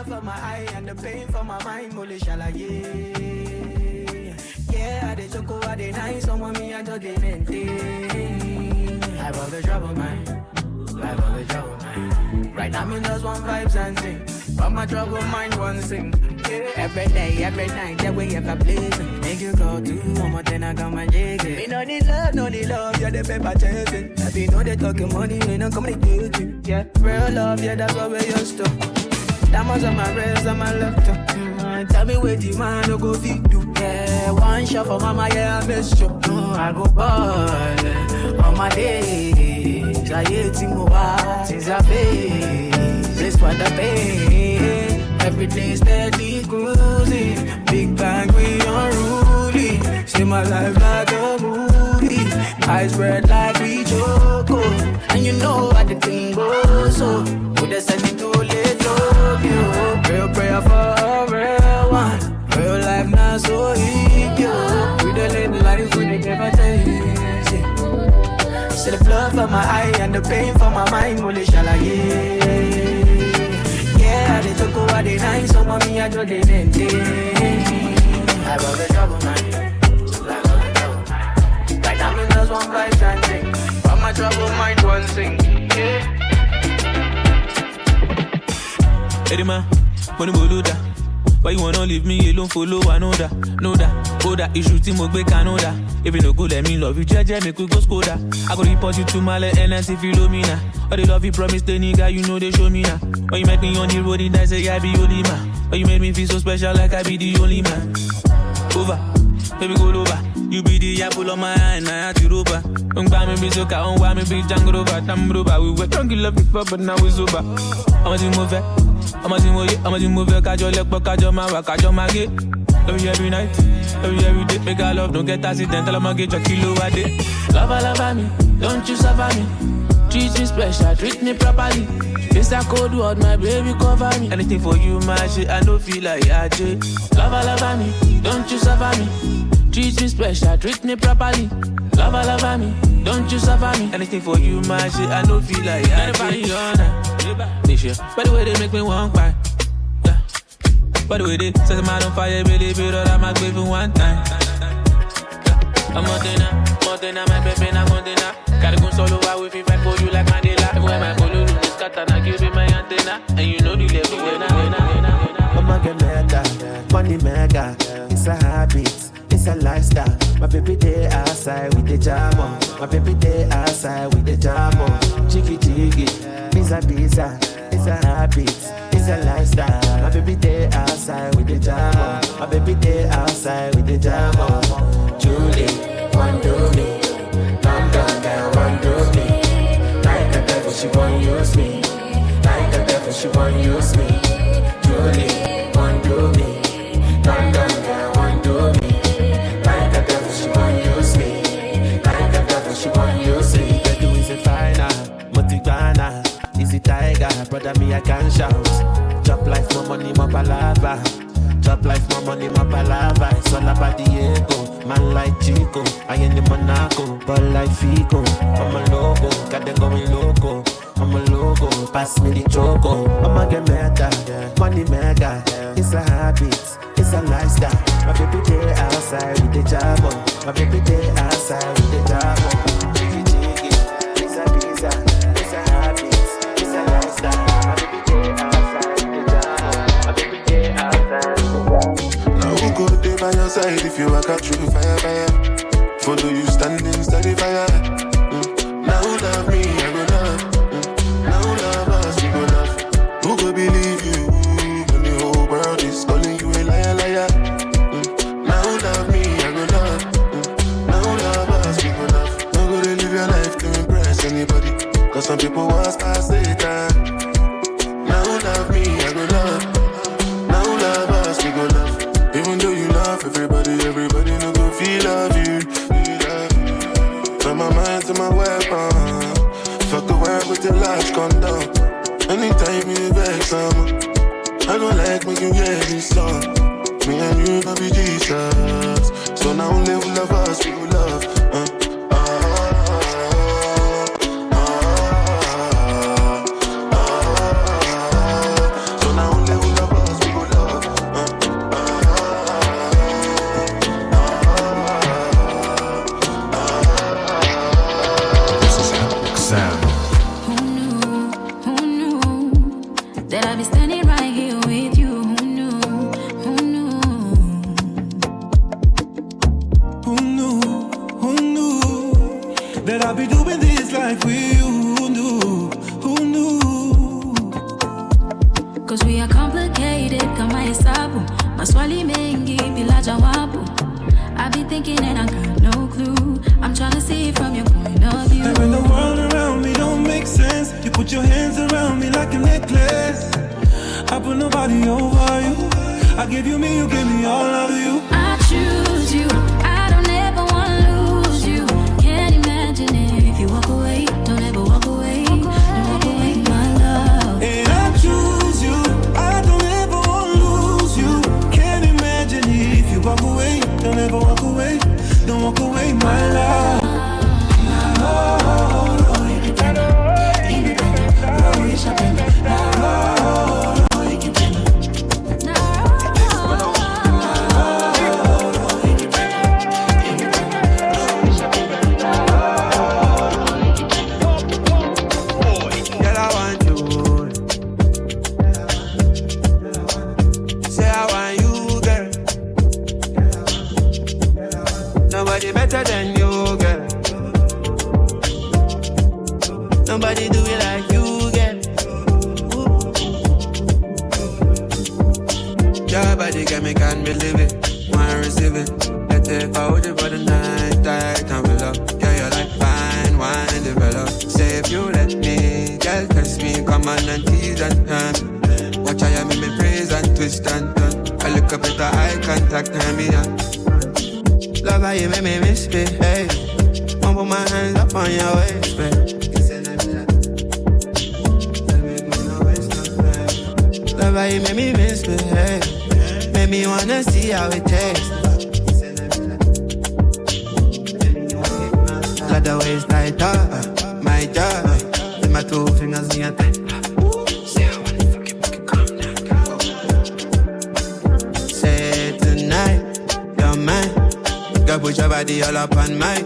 blood for my eye and the pain for my mind. Mole shalaye. Yeah, I dey choco, I dey nice. Someone me, I just dey maintain. Life of the trouble, man. Life of the trouble, man. Right now, me just want vibes and sing. But my trouble mind one sing. Yeah. Every day, every night, that way ever blazing. Make you go to one more, then I come and jig it. Me no need love, you're the paper chasing. If you know they talking money, we don't communicate you. Yeah, real love, yeah, that's what we used to. Diamonds on my wrist, on my left. Tell me where the man no go feed you. Yeah, one shot for mama, yeah, I miss you. I go ball on my days. I hate him over since I face. This for the pain. Every day steady cruising. Big bang, we unruly. See my life like a movie. Eyes red like we choco. And you know how the thing goes so. Would I send it to let love you? Real prayer for a real one. Real life not so easy. We the live life we never taste. See the blood for my eye and the pain for my mind. Mole shalaye. Yeah, I dey choco, I dey nice. So mommy, I just dey maintain. Life of the trouble, man. Life of the trouble, man. Right now, me just one vibes and sing. But my trouble mind one sing. Yeah. Hey, man, money boluda. Why you wanna leave me alone? Follow, I know that. Know that. Oh, that issue, team will break, I know that. If you no go, let me love you. JJ, make we go Skoda. I go report you to my NS if you love me now. All the love you promised the nigga, you know they show me now. When you met me on the road, and I say I be only man. When you made me feel so special, like I be the only man. Over, baby, go over. You be the apple on my eye, and I had to rover. Don't buy me be so car, don't buy me be jungle over. Damn rover, we were drunk in love before, but now we sober. I'm a team move it. I'm a team move it. Catch your leg, but catch your man, catch your maggot. Every night, every day, make our love, don't get accidental, I'ma get your kilo a day. Love me, don't you suffer me. Treat me special, treat me properly. It's a cold word, my baby cover me. Anything for you, my shit, I don't feel like AJ. Love me, don't you suffer me. Treat me special, treat me properly. Love me, don't you suffer me. Anything for you, my shit, I don't feel like AJ. This year, by the way they make me want cry. By the way they set them out on fire, baby, but I might give you one time. I'm Montana, my baby, na Montana. Gotta go solo, I will be back for you like Mandela. Everywhere my color is cut and I give you my antenna. And you know the level, I'ma get mega, money mega. It's a habit, it's a lifestyle. My baby day outside with the jam on. My baby day outside with the jam on. Jiggy, pizza, it's a habit. It's a lifestyle. My baby day outside with the jam on. My baby day outside with the jam on. Julie, one do me. Calm down, girl, one do me. Like a devil, she won't use me. Like a devil, she won't use me. Julie, one do me. Calm down, girl, one do me. Like a devil, she won't use me. Like a devil, she won't use me. The do is a final, Motigana. Is it tiger, brother, me I can shout. Chop life, more money, more palava. Chop life, more money, more palava. It's all about the ego, man like Chico. I ain't the Monaco, but like Fico. I'm a logo, got them going loco. I'm a logo, pass me the choco. I'ma get mega, money mega. It's a habit, it's a lifestyle. My baby day outside with the jam on. My baby day outside with the jam on. Jiggy, pizza, it's a habit. Now who go there by your side if you walk out through fire? Follow you standing steady fire. Now love me, I go love. Now love us, we go love. Who go believe you when the whole world is calling you a liar? Now love me, I go love. Now love us, we go love. Don't go to live your life to impress anybody. Cause some people want past the time. Now love me, I go love. Now love us, we go love. Even though you love everybody no go feel love you. From my mind to my weapon. Fuck the world with the large condom. Anytime you vex someone, I go like make you hear this song. Me and you gon' be Jesus. So now live love us, we go love. So now live love us. that I'll be doing this life with you. Who knew? Cause we are complicated, kama hesabu. Maswali mengi bila jawabu. I be thinking and I got no clue. I'm trying to see it from your point of view. And when the world around me don't make sense, you put your hands around me like a necklace. I put nobody over you. I give you me, you give me all of you. I choose you, I don't ever wanna lose you. Can't imagine it if you walk away. Don't ever walk away, don't walk away, my love. And I choose you, I don't ever wanna lose you. Can't imagine it if you walk away. Don't ever walk away, don't walk away, my love. Better than you, girl. Nobody do it like you, girl. Your body got me, can't believe it. Wanna receive it. Let's take out it for the night, tight and fill up. Yeah, you're like fine wine, develop. Say if you let me, girl, test me, come on and tease and turn. Watch how you make me praise and twist and turn. I look up at the eye contact, turn me on. Love how you make me misbehave. I'll put my hands up on your waist, babe. Love how you make me misbehave. Make me wanna see how it tastes. Let the waist tighter, my jaw. With my 2 fingers in your thigh. Say I wanna fuck you, make it calm down. Say tonight, you're mine. Girl, put your body all up on mine.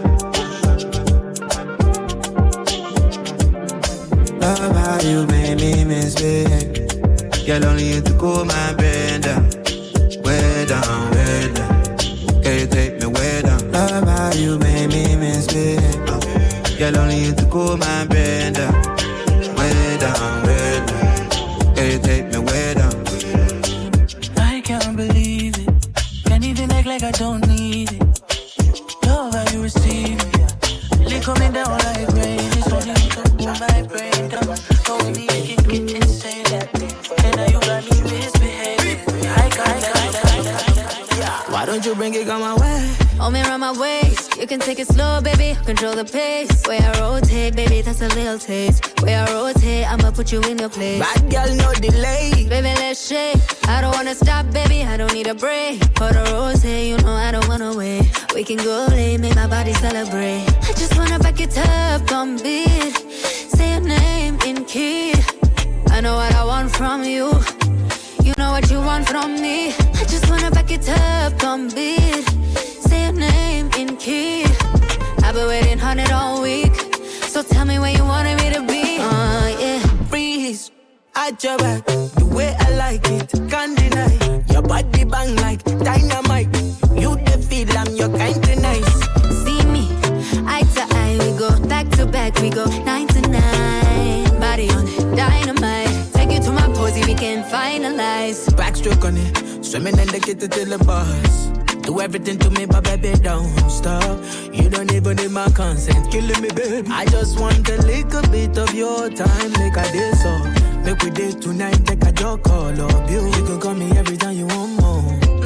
Love how you make me misbehave. Girl, only you to cool my brain down. Way down, way down. Can you take me way down? Love how you make me misbehave. Girl, only you to cool my brain down. Way down, way down. Can you take me way down? I can't believe it. Can't even act like I don't need it. Love how you receive me. Really coming down like rain. It's only you can pull my brain down. Hold me, it can get insane. And now you got me misbehaving. I can't. Why don't you bring it on my way? Hold me around my waist. You can take it slow, baby. Control the pace. Way I rotate, baby, that's a little taste. Way I rotate, I'ma put you in your place. Bad girl, no delay. Baby, let's shake. I don't wanna stop, baby. I don't need a break. For the rose, you know I don't wanna wait. We can go late, make my body celebrate. I just wanna back it up on beat. Say your name in key. I know what I want from you. You know what you want from me. I just wanna back it up on beat. Say your name in key. I've been waiting on it all week. So tell me where you wanted me to be. Yeah. Freeze at your back, the way I like it, can't deny. Your body bang like dynamite. You the feel I'm your kind of nice. See me, eye to eye, we go back to back, we go 9 to 9. Body on it, dynamite. Take you to my posy, we can finalize. Backstroke on it, swimming in the kitchen till the bus. Do everything to me, but baby, don't stop. You don't even need my consent, killing me, baby. I just want a little bit of your time, make a day so. Make we date tonight, take a joke, call up you. You can call me every time you want more.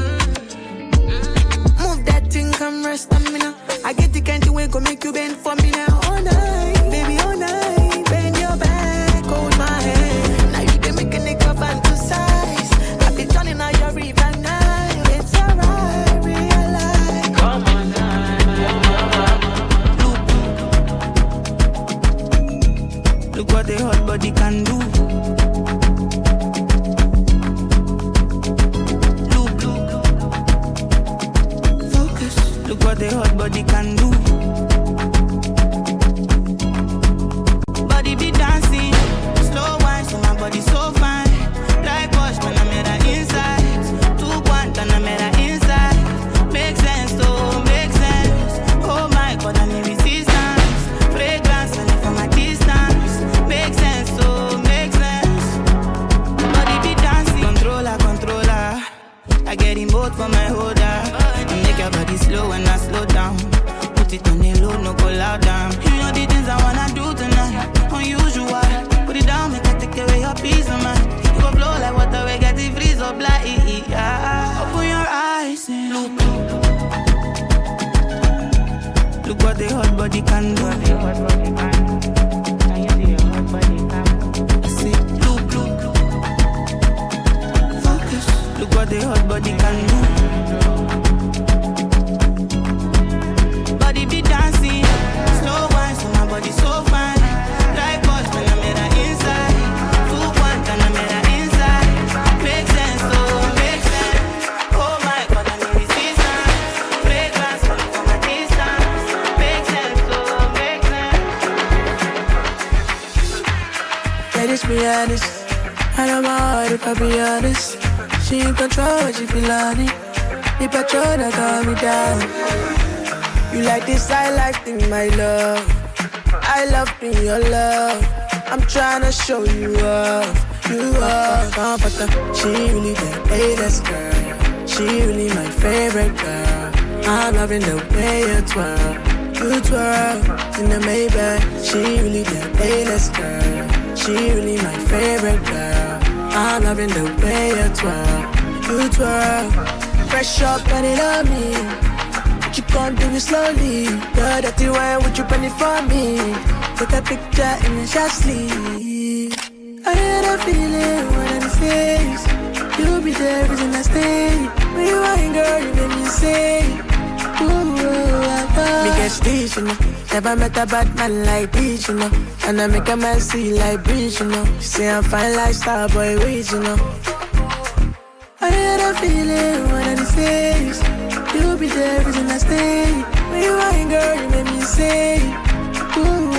Move that thing, come rest on me now. I get the kind of way, go make you bend for me now. All night, baby, all night. Bend your back, hold my hand. Now you can make a nigga fantasize. I be turning out your river night. It's alright, realize. Come on now. Look what the hot body can do. Look what the hot body can do. Body be dancing, slow wine, so my body so fine. Like wash when I'm at her inside. 2-1 and I'm at her inside. Make sense, oh, make sense. Oh my God, I need resistance. what a hot body can do. I say, look. Focus. Look what a hot body can do. Body be dancing, slow wine, so my body so fine. Like boys when I'm in the inside. 2-1 and I'm in the inside. Make sense, oh, make sense. Oh my God, I need resistance. Fragrance coming from a distance. Make sense, oh, make sense. Ladies be honest, I know my heart if I be honest. She in control when she feel on it. The patrol that calm me down. You like this, I like thing, my love. I love being your love. I'm tryna show you off. You off. She really the latest girl. She really my favorite girl. I'm loving the way you twirl. You twirl in the Maybach. She really the latest girl. She really my favorite girl. I'm loving the way you twirl. You twirl. Fresh up and it on me. You can't do it slowly. Girl, that you wine, would you bring it for me? Take a picture in the shot sleeve. I had a feeling one of these days you'll be there, reason I stay. When you wine, girl, you make me say, ooh, me get stitch, you know. Never met a bad man like this, you know. And I make a man see like breeze, you know. You say I'm fine like Starboy Weeds, you know. I had a feeling one of these days you'll be there, reason I stay. When you wine, girl, you make me say, ooh,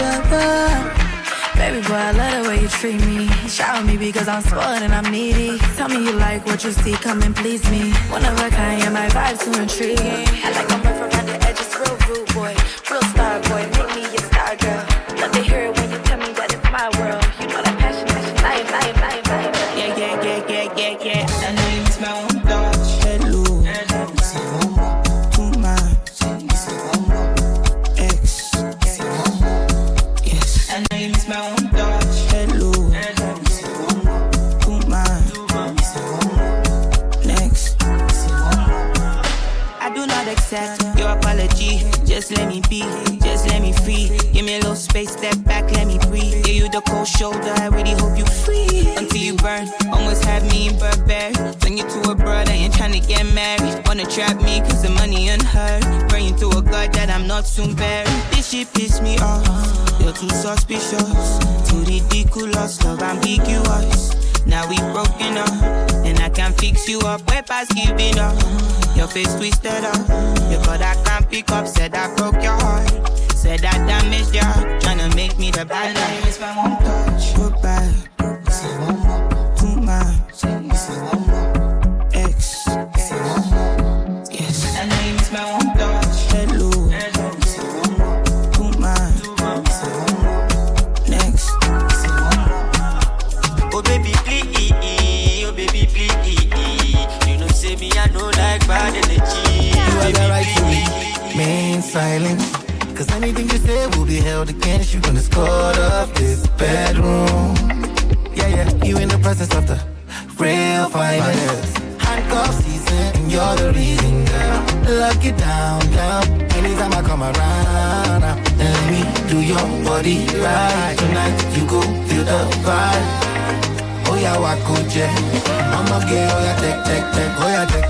baby boy, I love the way you treat me. Shower me because I'm spoiled and I'm needy. Tell me you like what you see, come and please me. One of a kind, yeah, my vibe's too intriguing. I like my rough around the edges, real rude boy. Real star boy, make me your star girl. Love to hear it when you tell me that it's my world. You know that passion, life. Yeah. I know you smell one touch. Hello. Too much. X. Yes. I know you smell one touch. Hello. Too much. Next. I do not accept your apology. Just let me be. Just let me free. Give me a little space, step back, let me breathe. Give you the cold shoulder, I really hope you free. Until you burn, almost had me in Burberry. Turn you to a brother, ain't tryna get married. Wanna trap me, cause the money unheard. Bring you to a god that I'm not soon buried. This shit piss me off, you're too suspicious. Too ridiculous, love ambiguous. Now we broken up, and I can't fix you up. We're past giving up. Your face twisted up. Your God I can't pick up. Said I broke your heart. Said I damaged your heart. Tryna make me the bad guy. It's my one touch. Goodbye. Say one more. Too much. Say one more. X. Say one more. Yes. I know you miss my one touch. Hello. Say one more. Too much. Say one more. Next. Say one more. Oh baby please. Oh baby please. You know say me I know like bad energy. You have the right to remain silent. Cause anything you say will be held against you when it's caught up this bedroom. Yeah, you in the presence of the real finest. Handcuff season, and you're the reason, girl. Lock it down. Anytime I come around, let me do your body right. Tonight you go feel the vibe. Oh yeah, wako je. I'ma get, oh yeah, take. Oh yeah, take.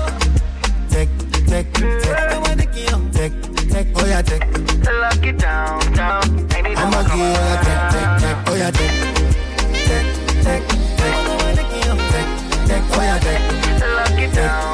Oh yeah, take. Lock it down. I'ma give you a take. Oh yeah, take. Oh yeah, take. Lock it down.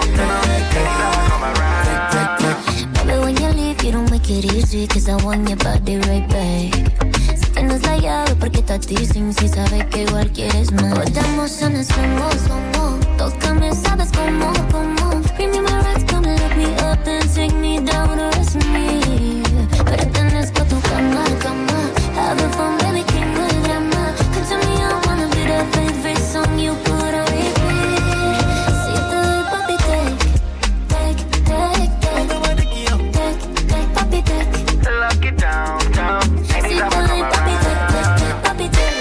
Baby, when you leave, you don't make it easy. Cause I want your body right back. Si tienes la llave, ¿por qué estás teasing? Si sabes que igual quieres más. Volvamos a nuestro modo. Tócame, sabes cómo. Bring me my rights, come and look me up and take me down to rest me. Pertenezco a tu cama. Having fun, baby, king no drama. Come to me, I wanna be the favorite song you put on repeat. Si te doy, papi, take, papi, take. Lock it down. Si te doy, papi, take, papi, take.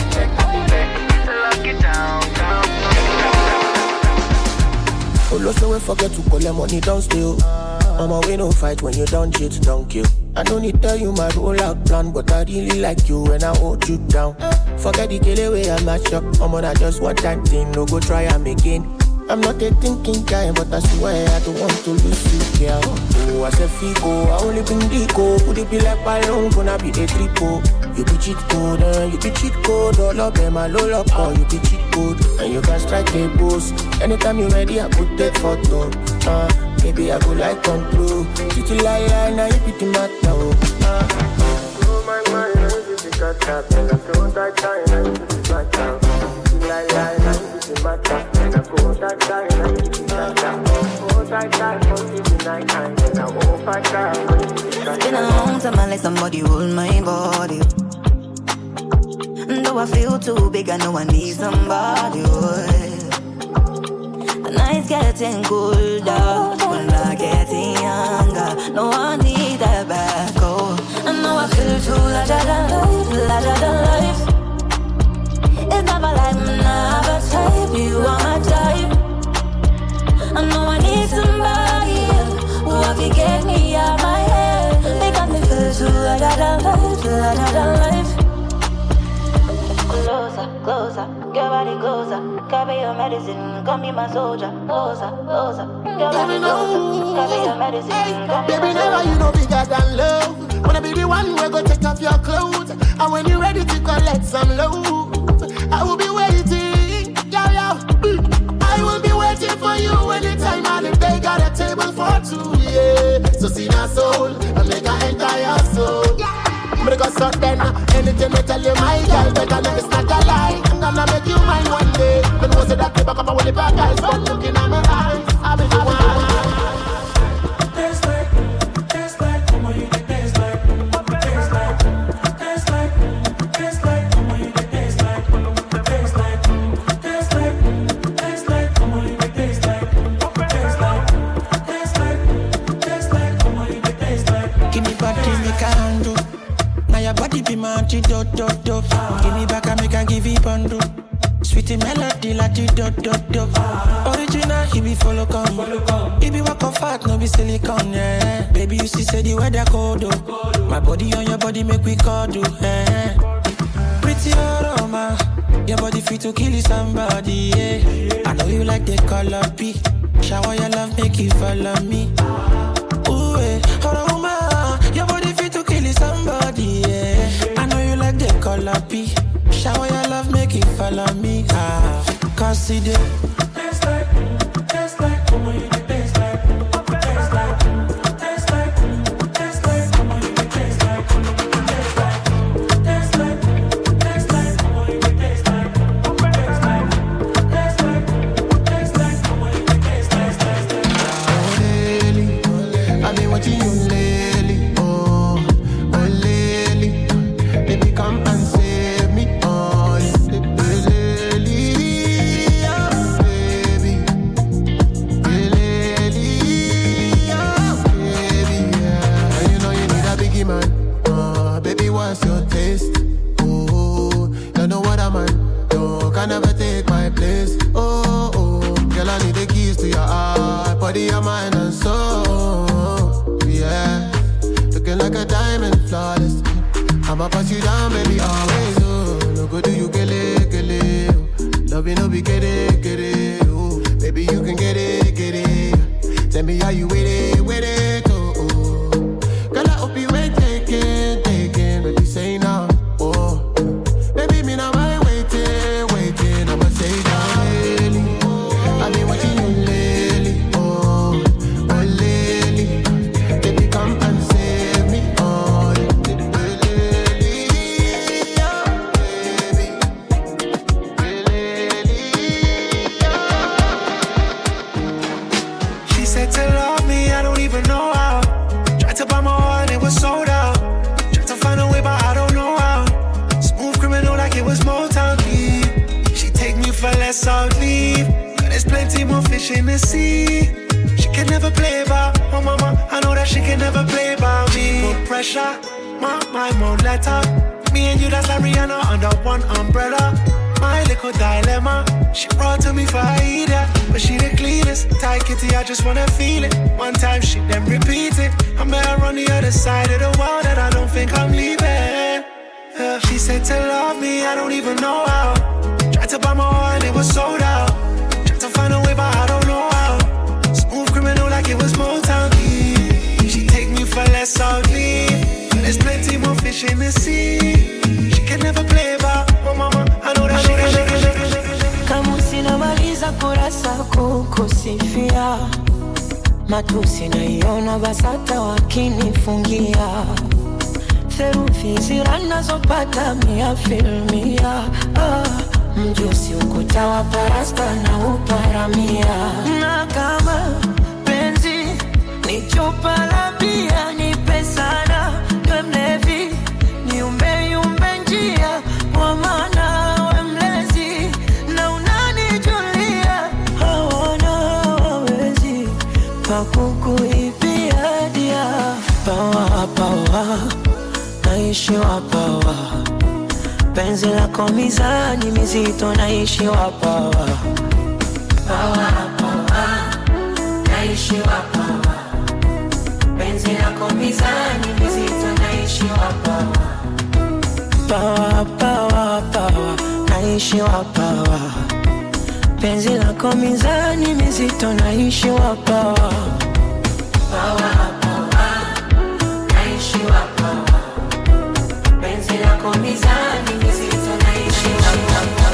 Lock it down. Oloso get to collect money, don't steal. I'm a way no fight when you don't cheat, don't kill. I don't need to tell you my rollout plan, but I really like you when I hold you down. Forget the kill away, I'm not shocked. I'm on just one time thing, no go try am again. I'm not a thinking guy, but I swear I don't want to lose you, girl. Oh, I said Fico, I only bring Dico. Could it be like Byron, gonna be a triple? You be cheat code, you be cheat code. All of them are low up, or you be cheat code. And you can strike a pose. Anytime you're ready, I could take photo. Baby, I go like control. City lie, now you be the matter. Oh my mind, now you be the matter. And I don't die, now you be the matter. City lie, now you be the matter. And I go die, now you be the matter. Go die, for the night time. And I won't fight that. It's been a long time, I let somebody hold my body. Though I feel too big, I know I need somebody. The night's getting colder, we're not getting younger. No one need that back, oh. I know I feel too larger than life. It's never like me, never type. You are my type. I know I need somebody who will get me out my head. They got me feel too larger than life. Closer, closer, your body closer. Carry your medicine, come be my soldier. Closer, closer, your body closer. Carry your medicine, come be my soldier. Baby, never you know bigger than love. Wanna be the one who go take off your clothes. And when you're ready to collect some loot, I will be waiting, yo. I will be waiting for you anytime and if they got a table for two, yeah. So see my soul and make her enter your soul, yeah. I'm gonna so then, anything I tell you, my girl, better know it's not a lie. I'm gonna make you mine one day. But no say that you back up and with the bad guys, but looking at my eyes, I'll be the one. Dance like, come on, you can dance like, come on, you can dance like, come on, you can dance like, come on, you can dance like, come on, you can dance like. Give me body, make a handle. Now your body be my antidote. Give me back and make a give it bundle. Sweetie melody like the dot. Original, he be follow come. He be walk off fat, no be silicone, yeah. Baby, you see, say the weather cold, oh. My body on your body make we cuddle, yeah. Pretty aroma, your body fit to kill somebody, yeah. I know you like the color P. Shower your love, make you follow me. Ooh, aroma, your body fit to kill somebody, yeah. I know you like the color P. Shower your love, make it follow me, cause it Dance like, come on, you can dance like, come on, you can dance like, come on, you can dance like, dance like, come on, you can dance like, come on, you can dance like. Oh, lately, I've been watching you lately, oh lately, baby come and save me, oh lately, oh baby, oh baby, yeah. And you know you need a biggie man, oh baby what's your taste, oh you know what I'm on, you can never take my place, oh girl I need the keys to your heart, body, your mind and soul, yeah. Looking like a diamond, flawless. I'ma pass you down, baby, always, oh. No go do you get it, oh. Love you, no be get it, oh. Baby, you can get it. Tell me how you with it, oh. Girl, I hope you ain't taking. Baby, say now, oh. Baby, me now I waiting. I'ma say down, lately. I've been watching you lately, oh lately. Baby, come and save me, oh lately, oh baby, oh. She said to love me, I don't even know how. Tried to buy my heart, it was sold out. Tried to find a way, but I don't know how. Smooth criminal like it was Motown Deep. She take me for less, I'll leave. There's plenty more fish in the sea. She can never play about, oh mama, I know that she can never play about me. Put pressure, my mind won't let her. Me and you, that's like Rihanna under one umbrella. my little dilemma. She brought to me for Aida, but she the cleanest. Tight kitty, I just wanna feel it. One time she then repeat it. I met her on the other side of the world, and I don't think I'm leaving. She said to love me, I don't even know how. Tried to buy my heart, it was sold out. Tried to find a way, but I don't know how. Smooth criminal like it was Motown Deep. She take me for less of me, but there's plenty more fish in the sea. She can never play about, oh mama, I know that she can. Kama sinamaliza kurasa kukusifia, matusi naiona basata wakinifungia. Therufi ziranazopata mia filmia, mjusi ukuta wa parasta na uparamia. Na kama penzi ni chupa la bia, nipe sana niwe mlevi, niumbe yumbe njia, kwa maana we mlezi na unanijulia. Hawana wawezi pakukuibia dia. Pawa pawa naishi wapawa, penzi lako mizani mizito naishi wapawa. Pawa pawa naishi wapawa, penzi lako mizani mizito naishi wapawa. Pawa pawa pawa naishi wapawa, penzi lako mizani mizito naishi wapawa. Pawa pawa naishi wapawa, penzi lako mizani mizito naishi wapawa.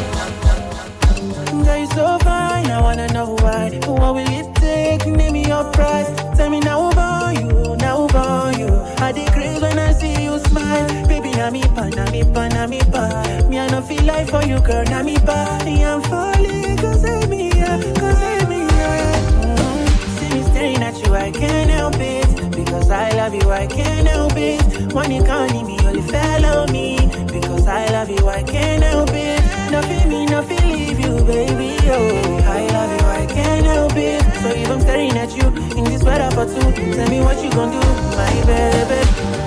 Girl, you so fine, I wanna know why. What will it take? Name me your price. Tell me now about you, now about you. I decree when I see you smile. Baby, na mi pa, na mi pa, na mi pa. Me I no feel like for you, girl, na mi pa. I'm falling, cause I'm here, cause I'm here. See me staring at you, I can't help it. Because I love you, I can't help it. When you can't leave me, only follow me. Because I love you, I can't help it. Nothing me, nothing leave you, baby, oh. I love you, I can't help it. So if I'm staring at you in this weather for two, tell me what you gon' do, my baby.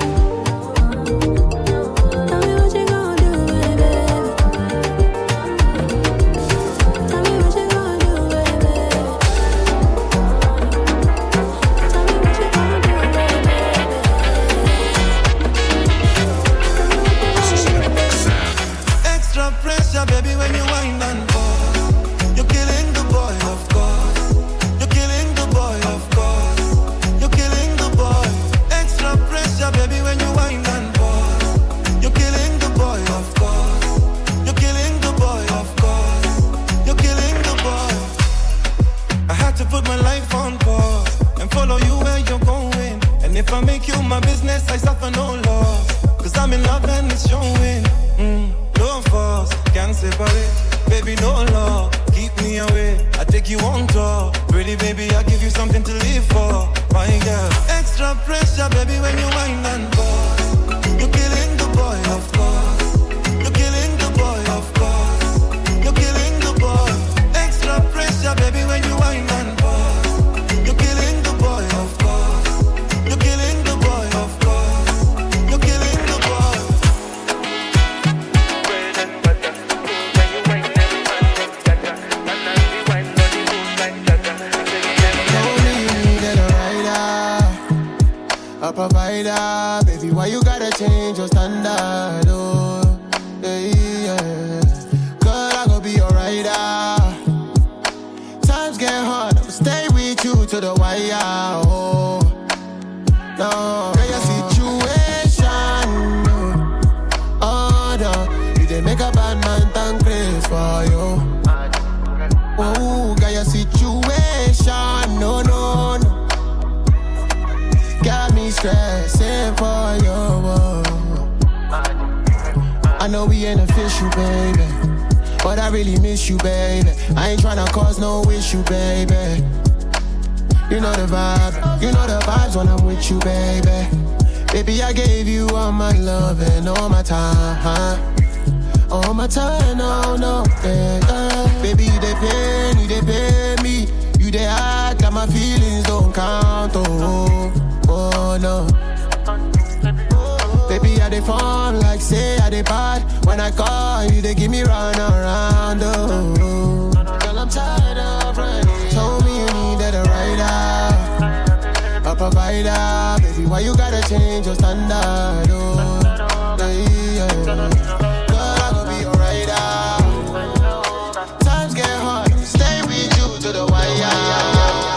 Baby, when you wind and pause, you're killing the boy, of course. You're killing the boy, of course. You're killing the boy. Extra pressure, baby, when you wind and pause. You're killing the boy, of course. You're killing the boy, of course. You're killing the boy. I had to put my life on pause and follow you where you're going. And if I make you my business, I suffer no loss. Cause I'm in love and it's showing. No force, can't separate. Baby, no law, keep me away. I take you on tour. Pretty baby, I give you something to live for. My girl, extra pressure, baby, when you wind and pause. You're killing the boy, of course. You're killing the boy, of course. You're killing the boy. Extra pressure, baby, when you wind and pause. You're killing the boy, of course. You're killing the boy, of course. You're killing the boy. A provider, baby, why you gotta change your standard, oh, yeah. Girl, I gon' be your rider. Times get hard, I'ma stay with you to the wire, oh, no. Girl, your situation, oh, no. You didn't make a bad man thank grace for you. Oh, girl, your situation, no. Got me stressing for you. I know we ain't official, baby, but I really miss you, baby. I ain't tryna cause no issue, baby. You know the vibe, you know the vibes when I'm with you, baby. Baby, I gave you all my love and all my time. All my time, no, yeah. Baby, you dey pain, you dey pay me. You dey act like my feelings don't count, oh no. Baby, I dey phone like say I dey bad. When I call you, they give me run around. Oh, girl, I'm tired of running. Told me you needed a rider, a provider. Baby, why you gotta change your standard? Oh, yeah. Girl, I gon' be your rider. Times get hard, stay with you to the wire.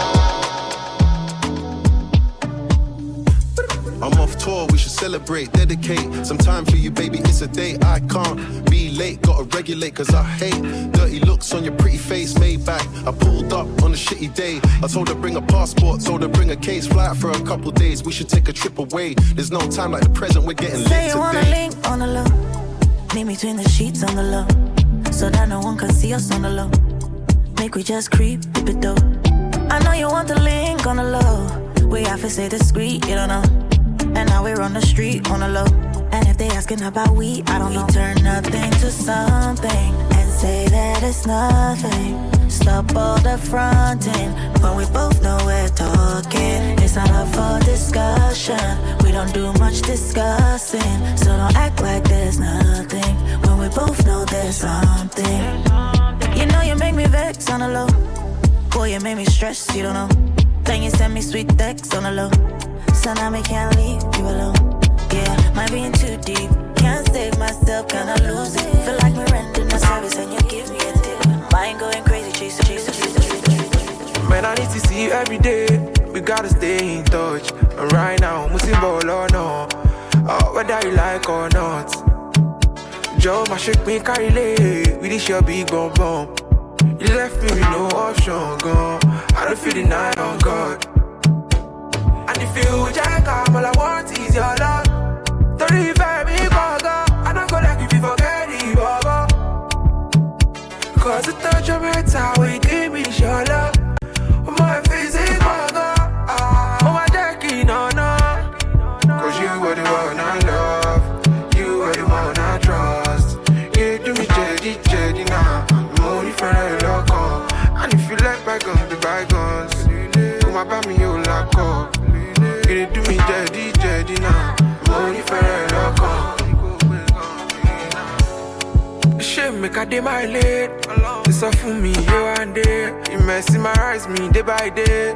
I'm off tour, we should celebrate, dedicate some time for you, baby, it's a date. I can't be late, gotta regulate, cause I hate dirty looks on your pretty face, made back. I pulled up on a shitty day. I told her bring a passport, told her bring a case, fly out for a couple days, we should take a trip away. There's no time like the present, we're getting lit today. Say you wanna link on the low, meet between the sheets on the low, so that no one can see us on the low. Make we just creep, dip it though. I know you want the link on the low, we have to stay discreet, you don't know. And now we're on the street on the low. And if they asking about we, I don't know. We turn nothing to something and say that it's nothing. Stop all the fronting when we both know we're talking. It's not up for discussion. We don't do much discussing, so don't act like there's nothing when we both know there's something. You know you make me vex on the low. Boy, you make me stress, you don't know. Then you send me sweet texts on the low. So now me can't leave you alone. Yeah, might be in too deep. Can't save myself, kinda lose it. Feel like we're rendering a service and you give me a tip. Mind going crazy, chase. Man, I need to see you every day. We gotta stay in touch. And right now, Musim ball or no. Whether you like or not. Joe, my shake me carry lay. We this your big bomb bomb. You left me with no option, gone. I don't feel the night on God. And if you jack up, all I want is your love. Don't leave me, Gaga. I don't go like if you forget it, Baba. Cause the touch of my time, we give me your love. My face is Gaga. Oh, my jackie, no. Cause you are the one I love. You are the one I trust. You do me jedi now. I'm only for a lock up. And if you like bygones, be bygones. Come up me, you lock up. You do me jedi now. Money for a lock up. Shame make a day my late. It's all for me, you and day. You mesmerize me day by day.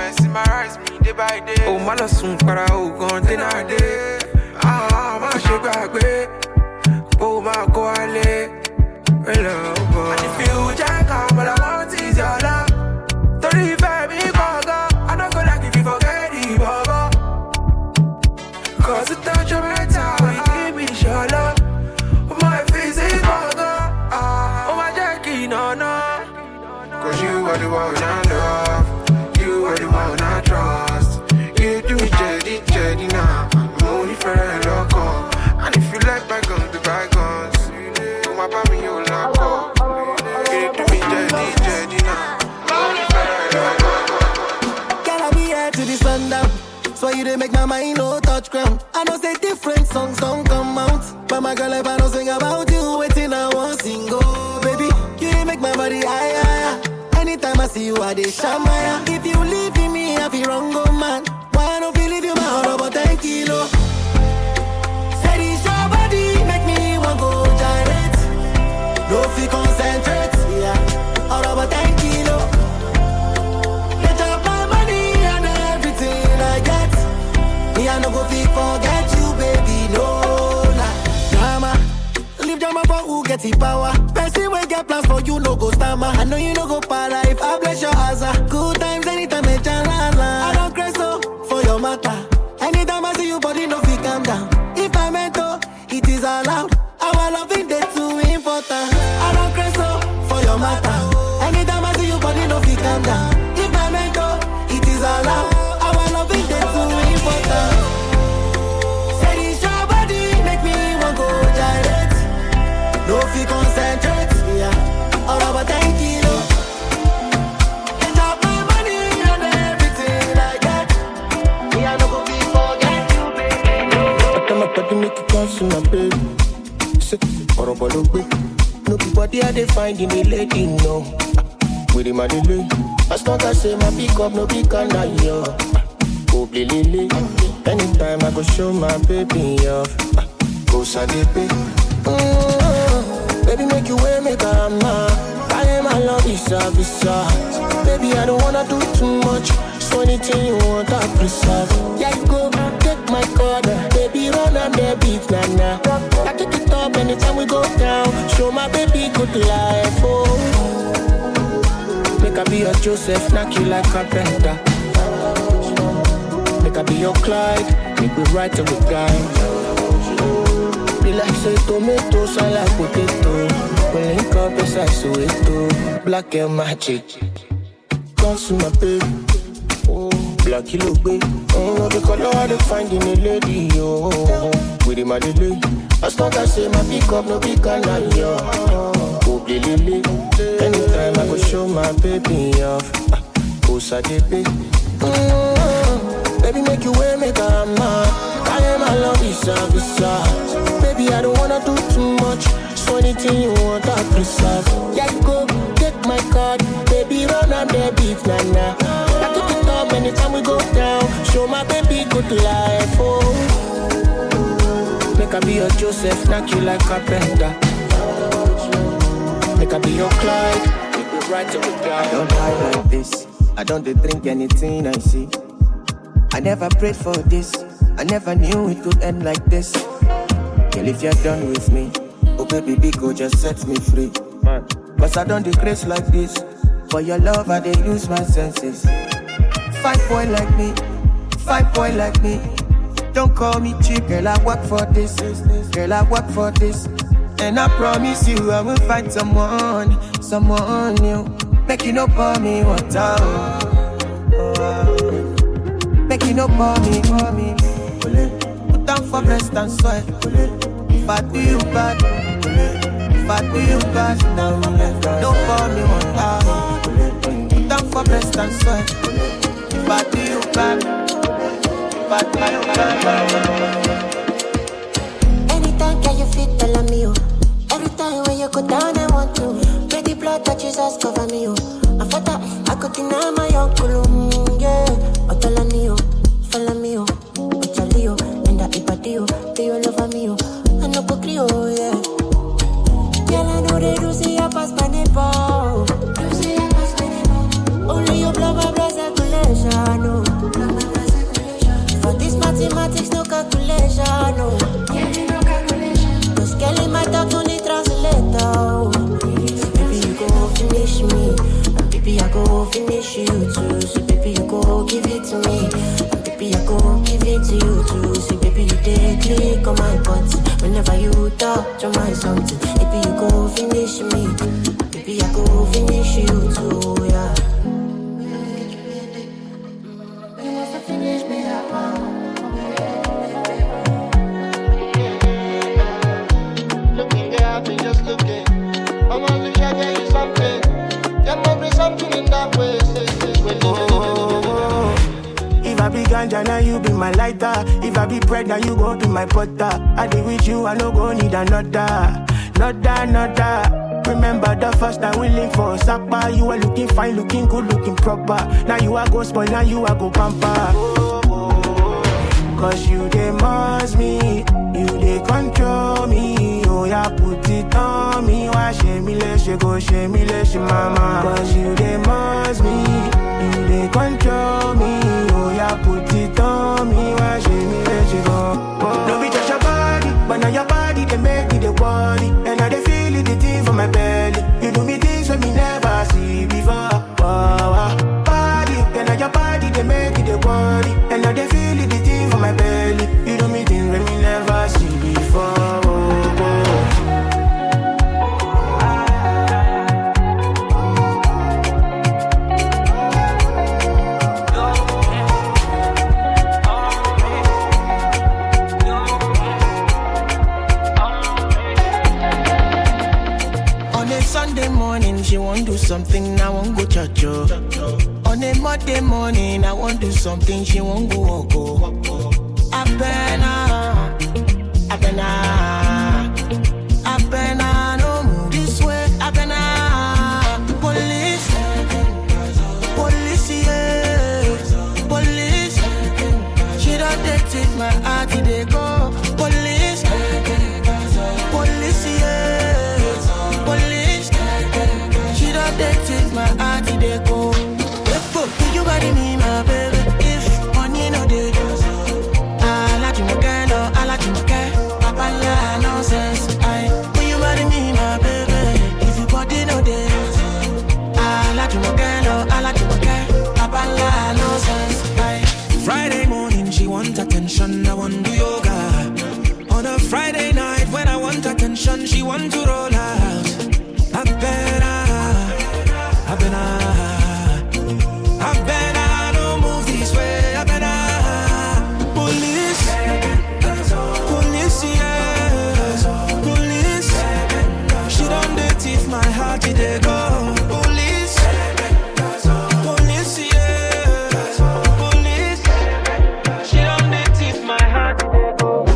Oh, my love soon para oh gone dinner day. My sugar baby. Oh, my go ale. Hello, boy. And if you jack up, all I want is your love. Don't leave me, Gaga. I don't go like if you forget it, Baba. Cause the touch of my time, give me your love. My face is Gaga. Oh, my jackie, no. Cause you are the one I love. You are the one I trust. You do me jedi now. I'm only for a lock up. And if you like bygones, be bygones. Come up on me, you lock up. You do me jedi now. I'm only for a lock up. Girl, I be here to the sundown. So you didn't make my mind no touch ground. I know say different songs don't come out. But my girl, if I don't sing about you, waiting I won't sing, oh baby. You didn't make my body higher. Anytime I see you, I dey shamaya. If you leave me, I feel wrong, oh man. Why don't you leave you my heart about 10 kilo? Said it's your body, make me want go direct. No fee concentrate, yeah. All about 10 kilo. Get up my money and everything I get. Me I no go feel forget you, baby, no nah. Drama, leave drama for who get the power. Person will get plans for you, no go stammer. I know you no go para if I bless your hazard. Good times anytime I chalala. I don't crazy so for your matter. Anytime I see you, body no feel calm down. If I meant to, it is allowed. Our love is too important. I don't crazy so for your matter. Anytime I see you, body no feel calm down. If I meant to, it is allowed. Our love is too important. Said it's your body, make me want go direct. No fee concentrate, yeah. All about 10 kilo. Get up my money and everything I get. Me I no go be forget you, baby. No. I tell my body make it come to my baby. Say, no body I dey find in a lady, no. With him I dey lay. As long as say my pick up, no pick on that, yo. Go lily. Anytime I go show my baby off. Cause I did pay. Baby, make you way, make a man. I am a love, visa. Baby, I don't wanna do too much. So anything you want, I preserve. Yeah, you go, take my card. Baby, run on the beat, nah. I take it up anytime we go down. Show my baby good life, oh. Make I be your Joseph, knock you like a bender. Make I be your Clyde, make me right to the guy. Be like say tomato, sound like potato. We link up inside Soweto. Black and magic. Dance to my baby. Oh, black kilo baby. Oh, the color I dey find in a lady. Oh, with him I dey lay. As long as say my pick up, no big can I yo. Oh, lily. Anytime I go show my baby off. Oh, Sadepe. Baby, make you way, make a man. I am a love, visa. Baby, I don't wanna do too much. So anything you want, I preserve. Yeah, you go, take my card. Baby, run on the beat, nah. I took it up anytime we go down. Show my baby good life, oh. Make I be your Joseph, knock you like a bender. Make I be your Clyde, make me right to the guy. I don't hide like this. I don't drink anything I see. I never prayed for this. I never knew it could end like this. Girl, if you're done with me, oh baby, go just set me free. Cause I don't decrease like this. For your love, I dey lose my senses. 5 boy like me, 5 boy like me. Don't call me cheap, girl, I work for this. Girl, I work for this. And I promise you, I will find someone new. Make you no pour me water. Make you no pour me. Put down for breast and soil. If I do you bad, now don't pour me water. Put down for breast and soil. If I do you bad, anytime can you fit tell me, oh. Every time when you go down, I want to. Make the blood that Jesus cover me, oh. I thought that I could deny my uncle, yeah. Otalani, follow me, oh. Ochalio, and that ipadio, they all over me, oh. I know Pocrio, yeah. Girl, I know they do see ya pass by neighbor. Only your blood, my blood circulation, no. For this mathematics, no calculation, no. Cause girl, in my talk, no need translator. So baby, you go finish me. And baby, I go finish you too. So baby, you go give it to me. And baby, I go give it to you too. So baby, you take click on my buttons. Whenever you touch on my something, baby, you go finish me. Baby, I go finish you too, yeah. You must finish me up. Just looking. I want to tell you something. There must be something in that way. If I be ganja, now you be my lighter. If I be pregnant, you gon' be my butter. I dey with you, I no go need another. Remember the first time we linked for Sapa. You were looking fine, looking good, looking proper. Now you are go spoil, now you are go pamper. Cause you dey must me, you dey control me. Oh yeah, put it on me. Why shame me, let you go, shame me, let you mama. Cause you dey must me, you dey control me. Oh yeah, put it on me. Why shame me, let you go. No be just your body, but now your body they make me the worry. And I dey feel it, the thing from my belly. You do me things when me never see before. Body, and now your body they make me the worry. And I dey feel it, the thing from my belly. You do me things when me never see before. She won't do something, I won't go church. On a Monday morning, I won't do something, she won't go walk. I better, no move this way. I better, police, yeah, police. She don't take my heart, they go, police. want to roll out. I better don't move this way. I better. Police, yeah. Police, she don't dey thief my heart, they go. Police, yeah. Police, she don't dey thief my heart, they go.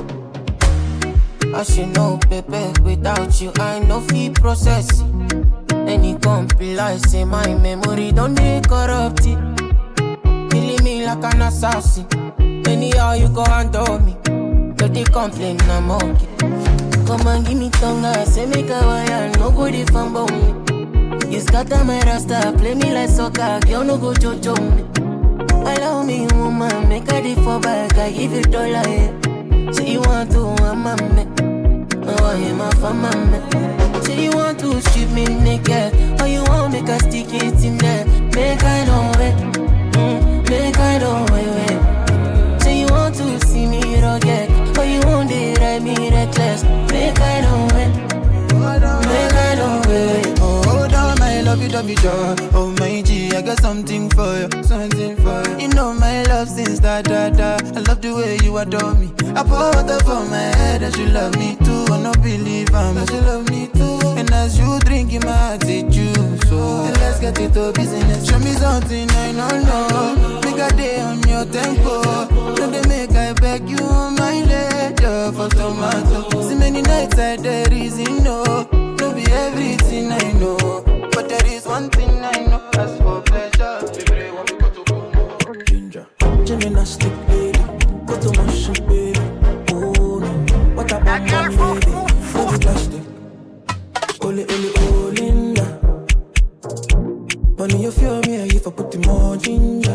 As you know, baby, without you, I no fit process. Any compile, say my memory don't dey corrupt it. Killing me like an assassin. Anyhow you go and do me. Don't they complain, I'm okay. Come and give me tongue, I say make a wire, no good if I'm me. You scatter my rasta, play me like soccer, girl no go jojo me. Allow me, woman, make a day for back, I give you $1, yeah. Say you want to, I'm a man. Oh, I'm a fan, man. Say you want to strip me naked, or you want make a stick it in there. Make I know it, make I know it. Say you want to see me rugged, or you want to ride me reckless. Make I know it, make I know it. Oh, hold on, my love you, joy. Oh my G, I got something for you, something for you. You know my love since da. I love the way you adore me. I pour water for my head, that you love me too. I no believe I'm that you love me too. And as you drink in my heart, it juice. So let's get it to business. Show me something I don't know. Make a day on your tempo. Don't they make I beg you on my ledger for tomato. See many nights I there is no. Don't be everything I know. But there is one thing I know. As for pleasure, baby, when we go to Congo. Ginger, gymnastic, baby. Go to motion, baby. Oh no, what about my baby? Baby plastic. Ole, Linda. Honey, you feel me if I put in more ginger.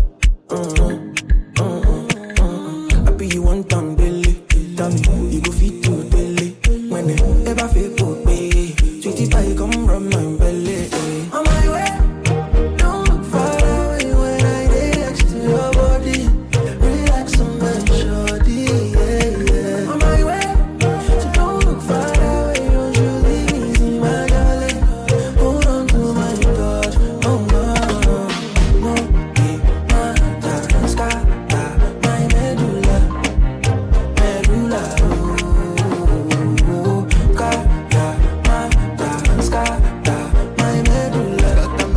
I pay you one time daily. Tell me, you go fit to daily. When they ever feel good, baby. Sweetie pie come from my belly. On my way, don't look far away when I lay next to your body. Relax on my shorty, yeah. On my way, so don't look far away. Don't you leave easy, my darling. Hold on to my touch, oh no, no, my sky, my medulla, oh, kaya, my sky, my medulla,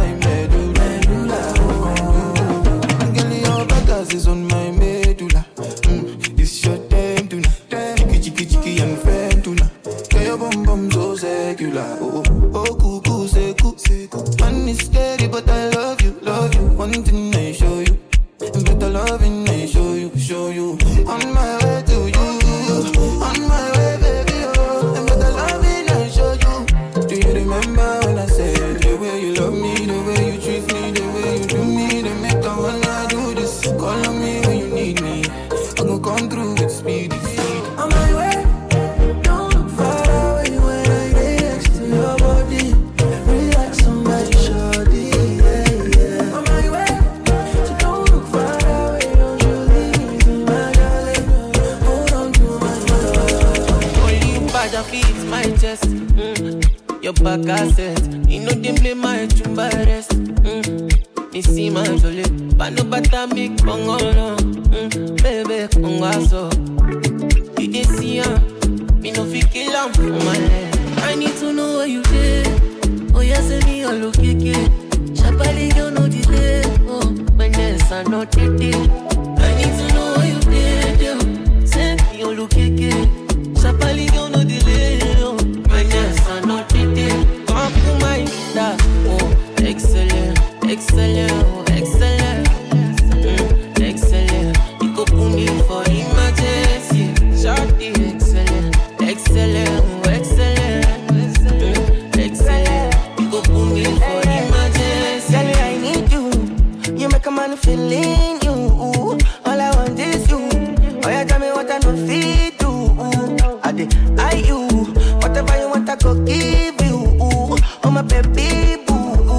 oh. Girl, your bagas is on my medulla. It's your time tonight. Chiki, I'm fan tonight. Get your bum so secular. Oh, cuckoo, say cool. Man is scary, but I love you. One thing I show you, and better loving I show you. On my way to you, on my way, baby, oh. And better loving I show you. Do you remember when I said the way you love me, the way you treat me, the way you do me, the make I wanna do this. Call on me when you need me. I gon' come through with speed. On my way, don't look far away when I lay next to your body. Relax on my shorty, yeah. On my way, so don't look far away. Don't you leave me, my darling. Hold on to my love. Only you bad feet my chest. Your back asset, you know they play my chumba rest. Me see my jolly, but no better make Congo no. Baby Congo so. You dey see me no fit kill am for my head. I need to know where you dey. Oh yeah, say me all okay. Shabali you know the day. Oh, when there's a not the day. I need to know where you dey. Say me all okay. Shabali you know the day. Oh, when there's a not the day. Come to my dad. Oh, excellent. Oh, excellent. You go put me for emergency. Shorty, excellent. Oh, excellent. You go put me for emergency. Tell me I need you. You make a man feel in you. All I want is you. Oh yeah, tell me what I don't feed do. I you. Whatever you want, I go give you. Oh my baby boo.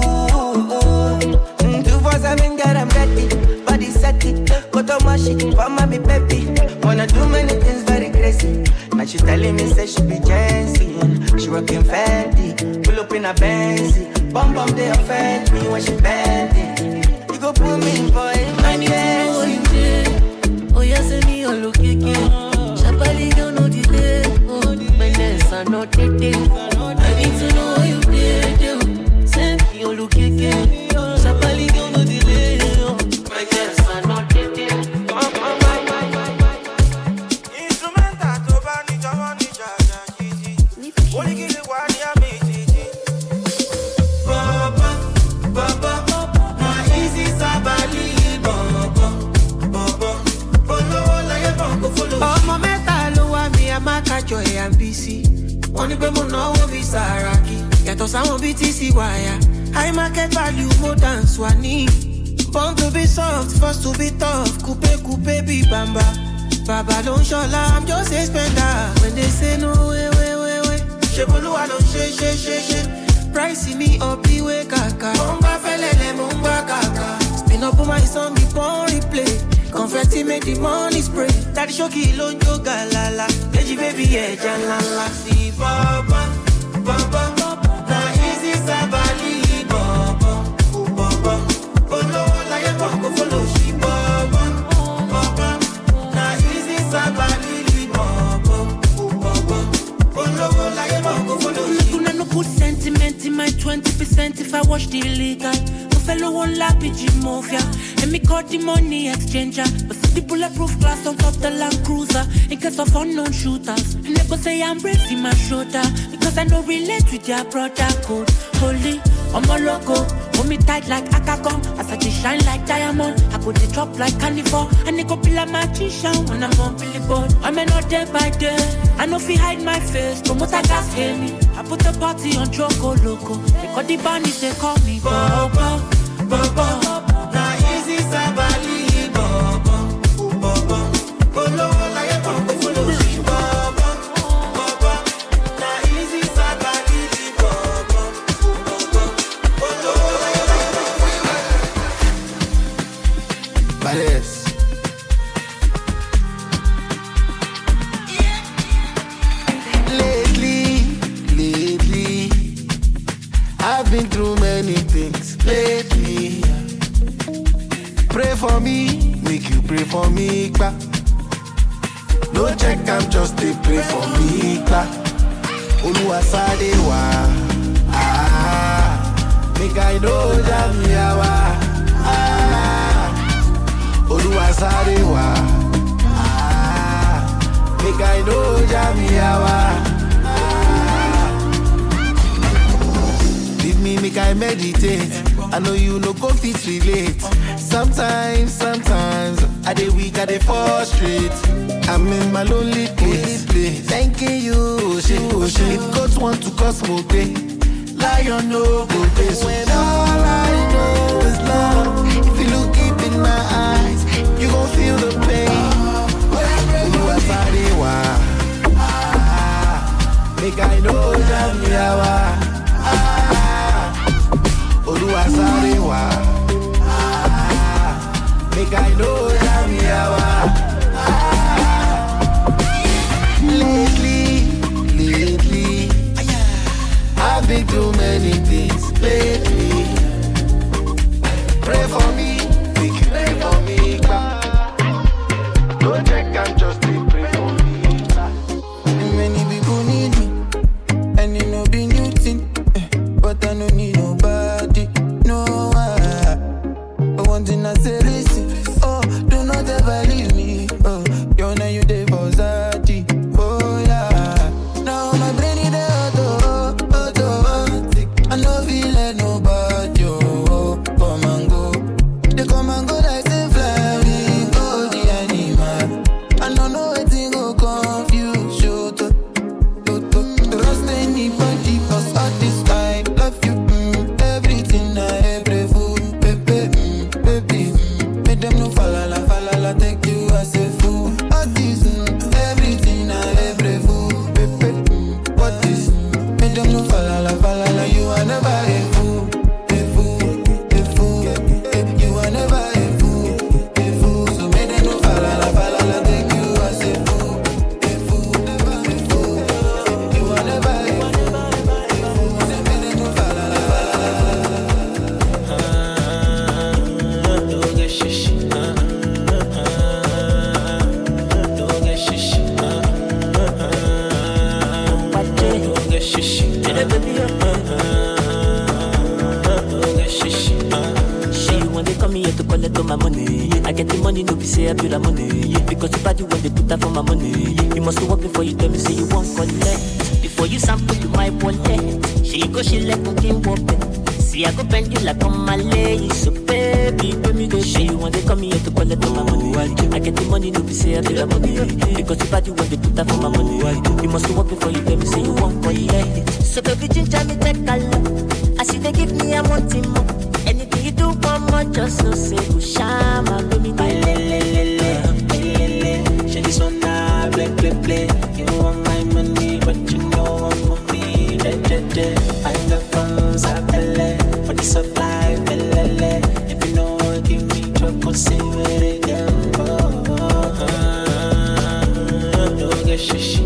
247, girl, I'm ready. Body set it. Go to my shit for my baby. Wanna do many things very crazy. Now she she telling me say she be Jensen. She rockin' Fendi, pull up in a Benzie. Bum bum they offend me when she bend it. You go put me for it, my fancy. Oh yes, me all look it. Shabali don't know the day. Oh, my nest are not the day. I need to know what you did. Send me all look it. Shabali don't know the day. My nest are not the day. Instrumental to bani jawani jaja kiji. Only kile wani ya meji. Baba, baba, na easy sabali baba, baba. Follow like a bongo follow. Ọmọ mẹ́ta ló wá mi Amakajo AMBC. Wọ́n ní pé mo náwó bí Sàràkí. Yàtọ̀ sáwọn bíi TC Wire. High market value mo than Swani. Born to be soft, forced to be tough. Coupe be bamba. Baba don't shola, I'm just a spender. When they say no way. Sheboluwa don't shake. Price me up the way kaka. Mumba felele, mumba kaka. Spin up on my song, be born replay. Confetti make the money spray. Daddy shoki lonjo galala. Deji baby yeah jalala. See baba. Na easy sabali baba. Follow like a bongo follow she baba. Na easy sabali baba. Follow like a bongo follow she. No put sentiment in my 20% if I watch the illegal. No fellow won't lap PG Mafia. And me call the money exchanger. But see the bulletproof glass on top the Land Cruiser. In case of unknown shooters. And they go say I'm raising my shoulder. Because I know relate with their brother code. Holy, I'm a loco. Hold me tight like Akakon. As I shine like diamond. I go the top like carnivore. And they go be like magician when I'm on billboard. I'm not day by day. I know if you hide my face. Promoter gas hear me. I put the party on Choco Loco. They call the bunnies, they call me Baba. Na easy sabali baba. Follow like a bongo follow she baba. Na easy sabali baba. Follow like a bongo. Badass. Lately, I've been through many things. Lately, pray for me, make you pray for me, pa. No check, I'm just a pray for me, pa. Oluwa Sadewa, make I know Jamiawa, Oluwa Sadewa, make I know Jamiawa. Leave me, make I meditate. I know you no go fit relate. Sometimes, I dey weak, I dey frustrate. I'm in my lonely place. Thanking you, if goats want to cosmo pay, lion no go face. When all I know is love, if you look deep in my eyes, you gon' feel the pain. Oluwa Sadewa, make I know Jamiawa. Oluwa Sadewa, make I know Jamiawa. Lately, I've been through many things. Lately, pray for me, make you pray for me. no be say I build a money. Yeah. Because if I do what they put out for my money, yeah. You must work before you tell me say you won't collect. Before you sample you my wallet. She go she like cooking whopping. See I go bend you like on my leg. So baby, me go show you when they come here to collect all my money. I get the money, no be say I build a money. Because if I do what they put out for my money, you must work before you tell me say you won't collect. So baby, ginger me take a look. I see they give me a money more. Anything you do for more, just no say Ushama, baby. She this one now, play. You want my money, but you know I'm for me. Find the funds, I play. For the supply, if you know, give me trouble, say where they go. Don't get shishi.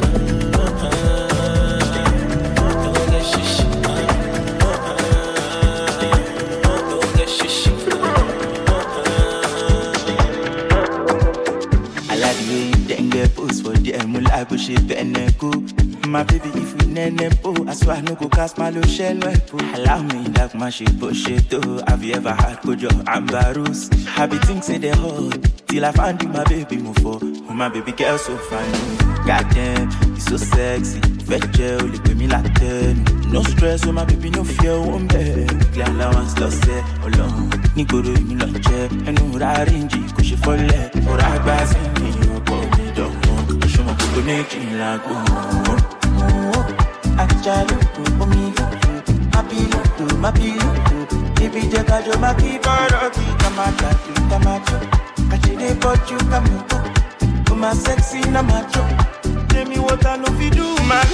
I go shape and go. My baby, if we nene po, I swear no go cast my low shell po. Allow me like my shit too. Have you ever had good job? I'm Barus. Happy things say they hot. Till I find you, my baby move for. Oh, my baby girl so fine. Goddamn, you so sexy. Fetch gel, you pay me like 10. No stress, oh my baby, no fear, one bed. Clear allowance, lost it, alone. Nigoro, you love jet. And no rarinji, cause you fall let. Or I pass in me, you call me dog. Show my people making like oh. Actually, oh me, happy look, my pillow. Baby, just got your maki, party, tomato. Catch it, but you come to my sexy, namacho. Tell me what I know if you do, my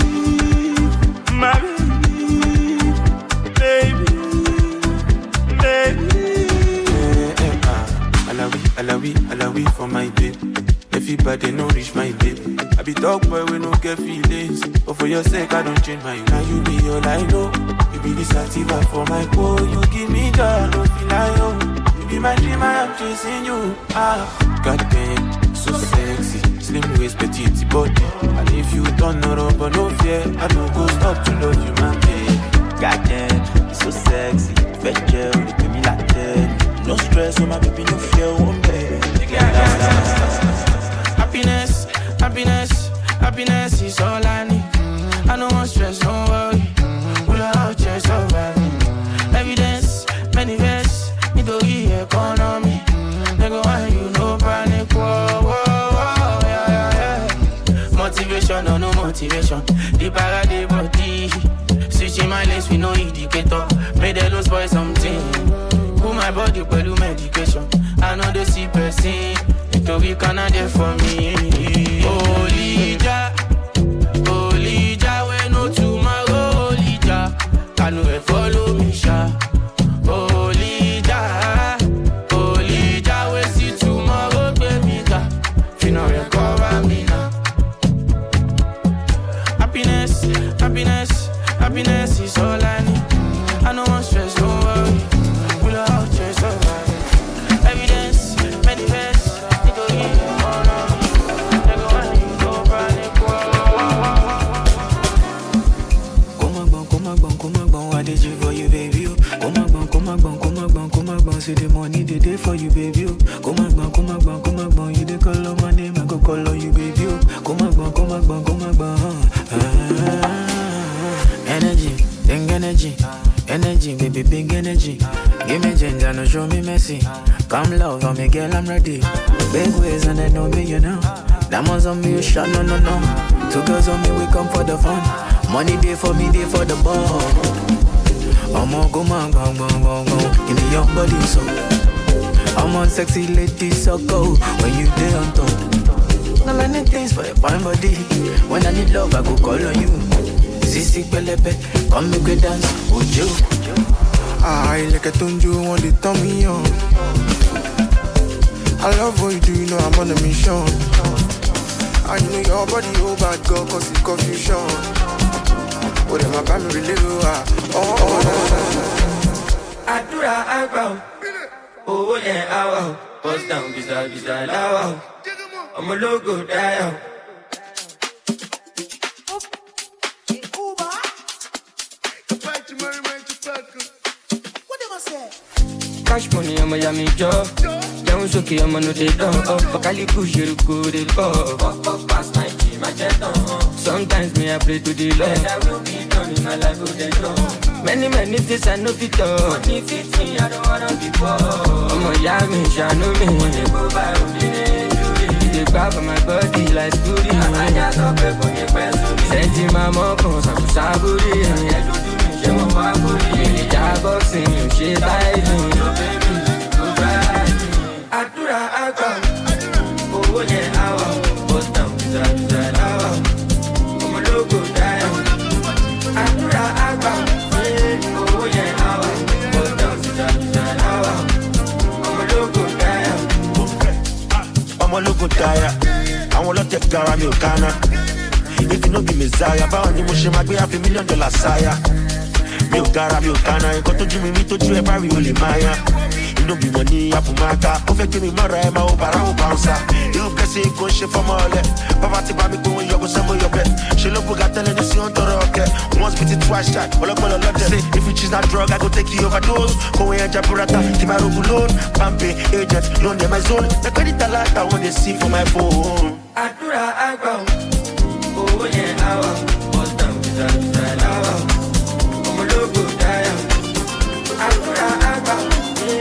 baby. Alawi for my babe. Everybody know reach my babe. I be dog boy we no get feelings, but for your sake I don't change my way. Now you be all I know. You be the sativa for my boy. You give me joy, no feel like you. You be my dream, I am chasing you. Goddamn, so sexy. Slim waist, petite body. And if you don't know, but no fear, I don't go stop to love you, my babe. Goddamn, so sexy. Fetch gel, you give me like 10. No stress, oh my baby, no fear, one day. Happiness is all I need. I don't want stress, don't worry. We'll all chase over. Evidence, manifest, nítorí economy. Nigga, why you no panic? Whoa, yeah. Motivation or no motivation. The parade body. Switching my lanes with no indicator. Made the lose boy something. Put my body with medication. I know they see person. Nítorí Canada for me. Olija, we no tomorrow. Olija, can you follow me, sha? Olija, we see tomorrow, baby, ga. Finna recover me now. Happiness is all I need. I don't want stress, don't worry. We'll all chase over. Evidence, manifest. What did you for you, baby? Come on, see the money they day for you, baby. Come on, you they call on my name, I go call on you, baby. Come on. Energy, baby, big energy. Give me ginger, no show me messy. Come love on me, girl, I'm ready. Big ways and they know me, you know. Diamonds on me, you shot, no. 2 girls on me, we come for the fun. Money day for me, day for the ball. I'm on go, give me your body, so I'm on sexy lady, so go. When you day on top, no many things for your fine body. When I need love, I go call on you. Sisi Pelepe, come make we dance, would you? I like a tunju, want to turn me on. I love what you do, you know I'm on a mission. I know your body, oh bad girl, cause it's confusion. Oh, then my family live, Adura, I bow. Oh, yeah, I wow. Bust down, bizarre, wow. I'm a logo, die out. Cash money, I'm a yummy job. down, so okay, I'm no they down. Bakali push you go they go. Past my team, I jet on. Sometimes me I pray to the Lord. I will be done in my life with the Lord. Many things I know fit up. Money fit me, I don't wanna be poor. I'm a young man, I know me. When they go by, they grab on my body like booty. I just up for me, send my mom, I'm sorry. She won't walk with me. Job boxing, you shit by me. I do that, I come. Oh, yeah, I want. Bust down, I want. I'm a local down. I do that, I come. Oh, yeah, I want. Bust down, I want. I'm a local down. I'm a local down. I want to take care of me, Ghana. If you know be Messiah, bound you must have $1 million sire. Me Ghana, me Ghana. You got to do me to do a barry only Maya. No be money, I put my car. Perfect me, my rhyme, my old bouncer. You bless it, go shit for my leg. Pavati, baby, go in your some of your bed. She love got telling the on the rocket. Once beat it, twice shot. All up, say, if you choose that drug, I go take you overdose. Go away and Japurata, Timaru Loan, Pampe, agent, loan them my zone. The credit a lot, I want to see for my phone. I do that, I go. Oh, yeah, I want. Bust down, I want. I'm a local down. I do that, I go.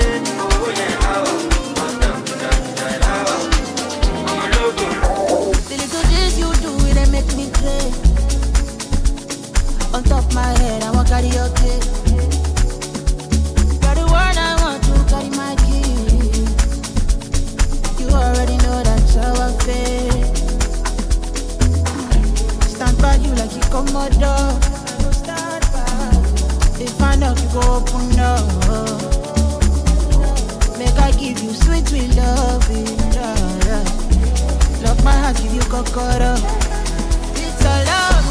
On top my head, I want to carry your kid. You're the one I want to carry my key. You already know that's how I feel. Stand by you like you come my door. If I knock, you go open up. Make I give you sweet, sweet love. Lock my heart, give you kokoro. It's a love.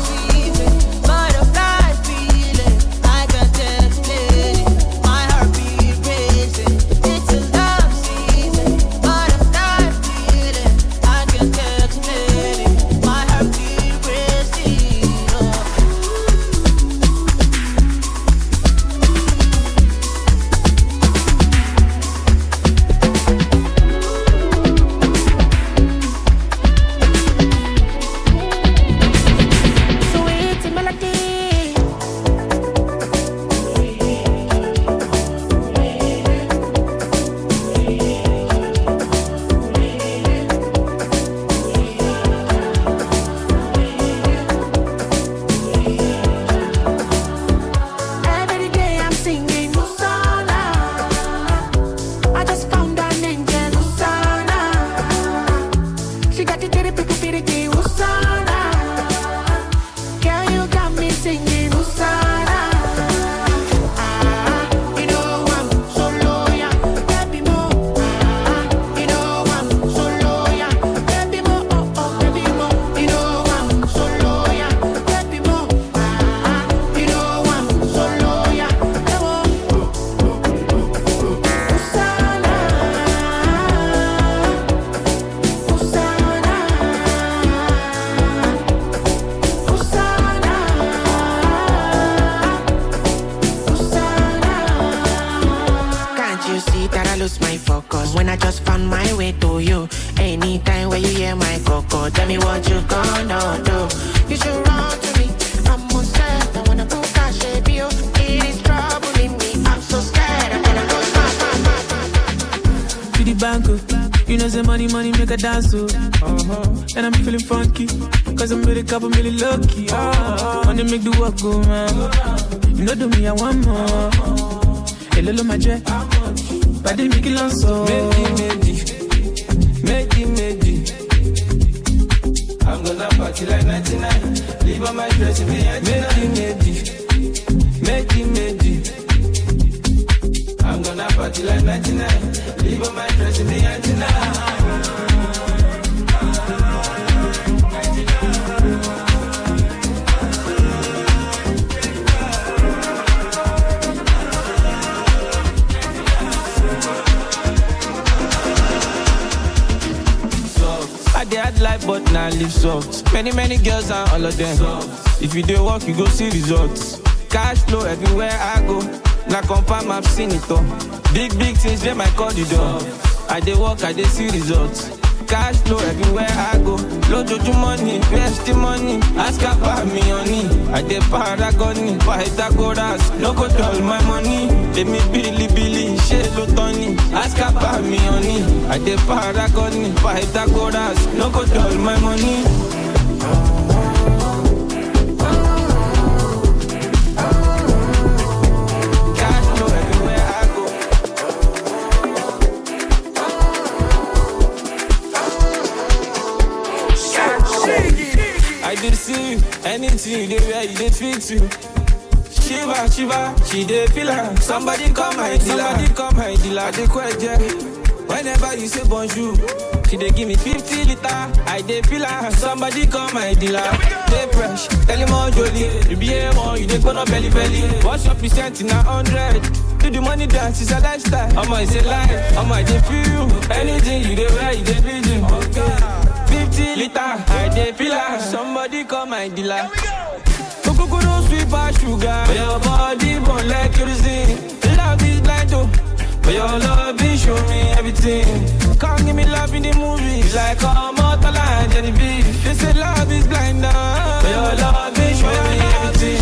Money make a dance, and I'm feeling funky, cause I'm with a couple million lucky, wanna make the work go round, you know do me, I want more, hello my jet, but they make it long so, Medi, I'm gonna party like 99, leave on my dress in Medi, I'm gonna party like 99, leave on my dress in the 99. Life, but now live soft. Many girls and all of them. If you do work, you go see results. Cash flow everywhere I go. Now confirm I've seen it all. Big things, they might call the door. I dey work, I dey see results. Cash flow everywhere I go. Load your money, invest the money. Ask about me honey. I dey Paragon, Pythagoras. No go dull my money. Let me Billy, Shelo Tony. Ask about me honey. I dey Paragon, Pythagoras. No go dull my money. I did see you, anything you did where you did fix you. Shiva, she did feel her. Somebody come my dealer, the question. Whenever you say bonjour, she dey give me 50 liter. I dey feel her. Somebody come my dealer. They fresh, tell him all jolly. You be a one, you dey go no belly. What's your percent in 100? Do the money dance, it's a lifestyle. It's a life, I dey feel you. Anything you dey wear, you dey feel you. 50 liter, I dey feel her. Somebody come my dealer. Cocoa don't sweet by sugar. But your body burn like kerosene. Love is blind though, but your love is show me everything. Come give me love in the movies like a mortal and Genevieve. They say love is blind now, but your love is show me everything.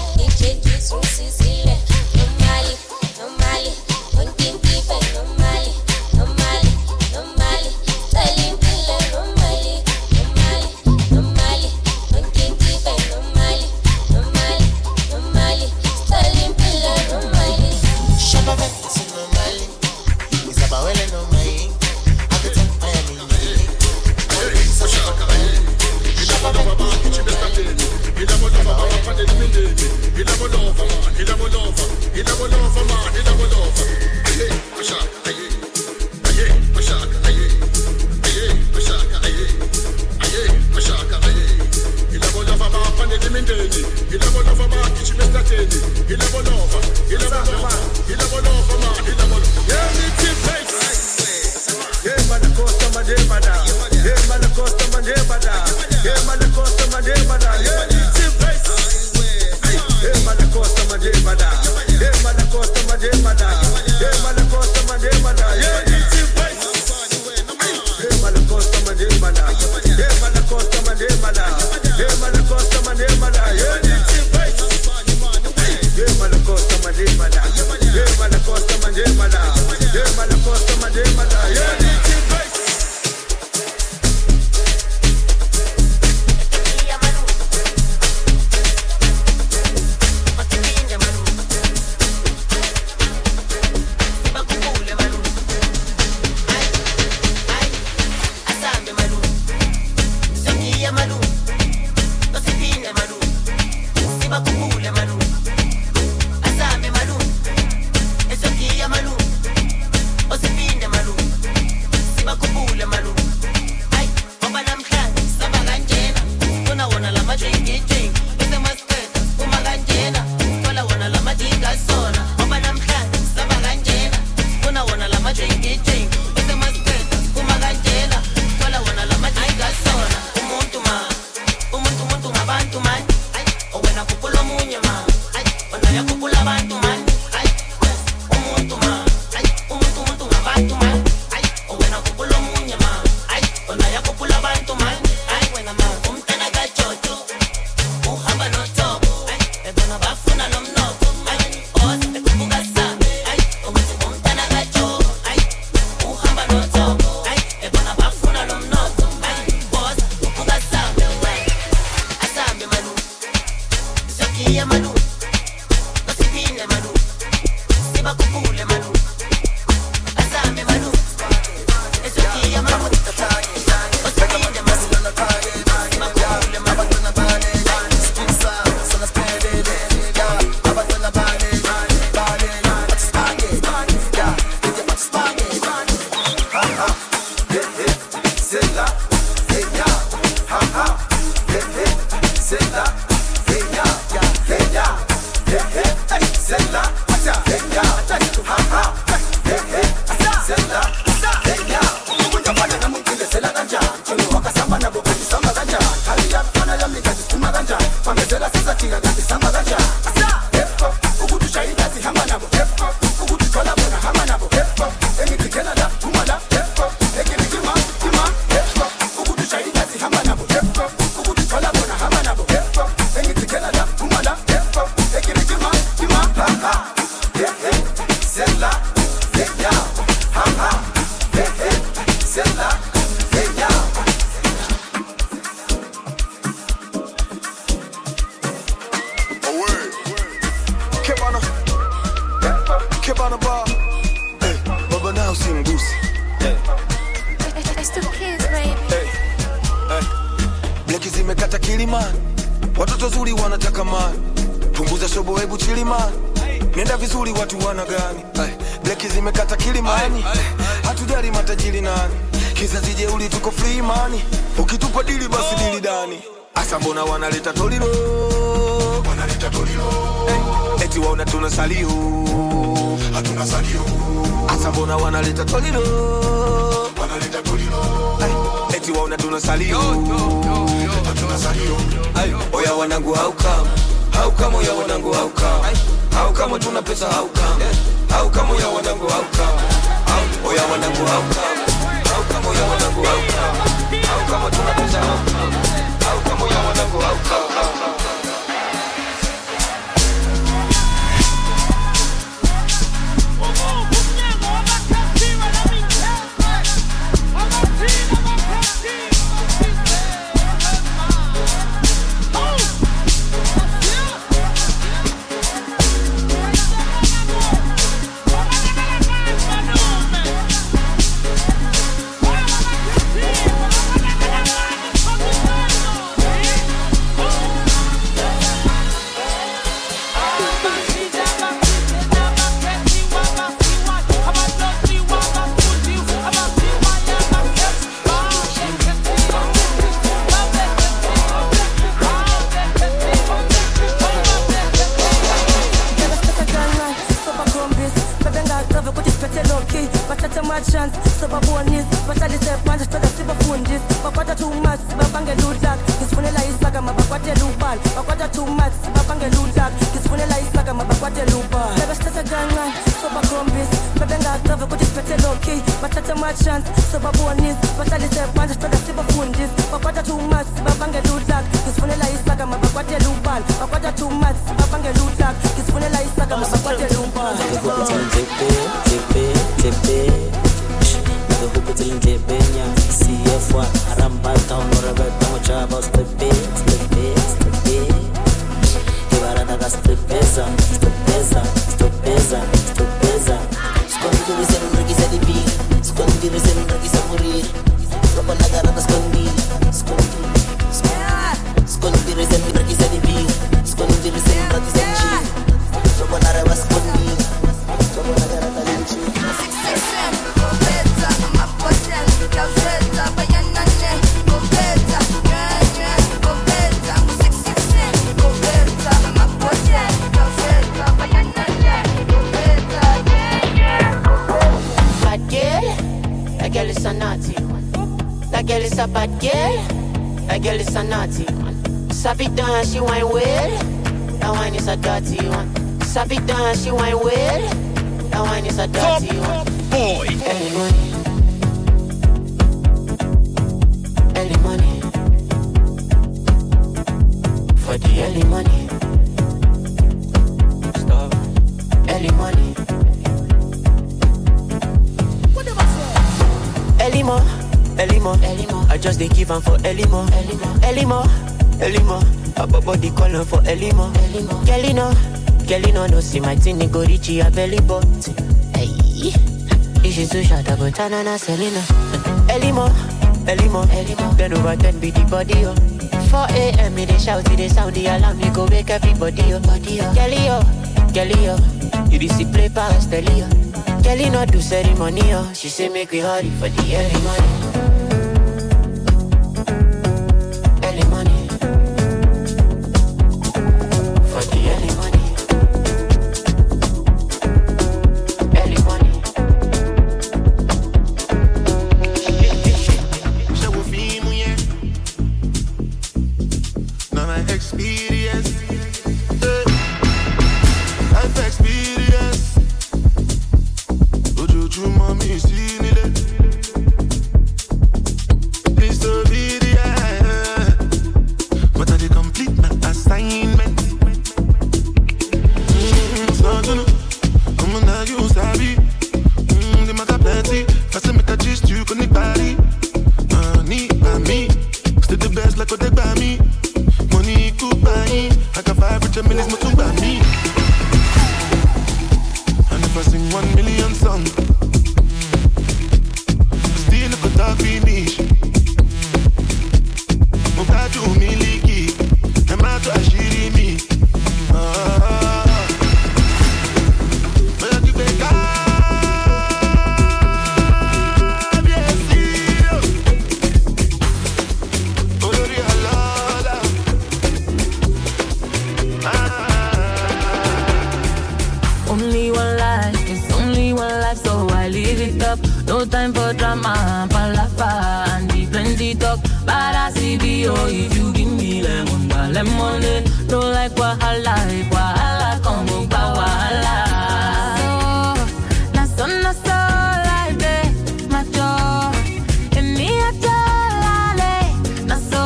Normally, makukule manu. Asame manu. Eso kia manu. Osikide manu. Makukule manu. Watoto zuri wanataka mani, punguza shobo hebu chili mani. Nenda vizuri watu wana gani? Bleki zimekata kilimani, hatujali matajiri nani. Kizazi jeuli tuko free money, ukitupa dili basi dili dani. Asa mbona wanaleta tolilo, wanaleta tolilo. Eti waona tunasalio, hatuna salio. Asa mbona wanaleta tolilo, wanaleta tolilo. Eti waona tunasalio, hatuna salio. Oya wanangu how come oya wanangu how come tuna pesa how come oya wanangu how come oya wanangu how come oya wanangu how come tuna pesa how come oya wanangu how come. She wine well, that wine is a dirty one. Sabi dance, she wine well, that wine is a dirty one. Boy, early money, early money, for the early money. Stop, early money. What am I saying? Early more, early more, early more. I just dey give am for early more, early more, early more, early more. Body calling for Elimo, Kelly no, Girl, you know, see my thing, go reach your belly button. Hey, if she's too short, I go turn on a Selena. Elimo. Then over 10 be the body, oh. 4 a.m. me they shout, they sound the alarm, you go wake everybody, oh. Girl, yo. You see play pass, tell you. Girl, not do ceremony, oh. She say make we hurry for the early morning. Early morning. For the early morning. Early morning. Show a film, yeah. Now my experience. Life experience. Ojoju mommy see me there. Please don't be the but I did complete my assignment. So you know, I'm gonna use Abby. The matter plenty. Fast make a gist you connect body. Need by me. Still the best like what they buy me. Money could buy. I got 5 rich millions more to buy me. And if I sing 1 million songs, still look at that finish. Mugaju miliki, Amato ashiri mi. But you better Only one life, it's only one life, so I live it up. No time for drama, palafa, and the plenty talk. But I see BO if you give me lemon, don't like wahala, if wahala come over wahala. So, na so like that, my joy, and me a jolly. Na so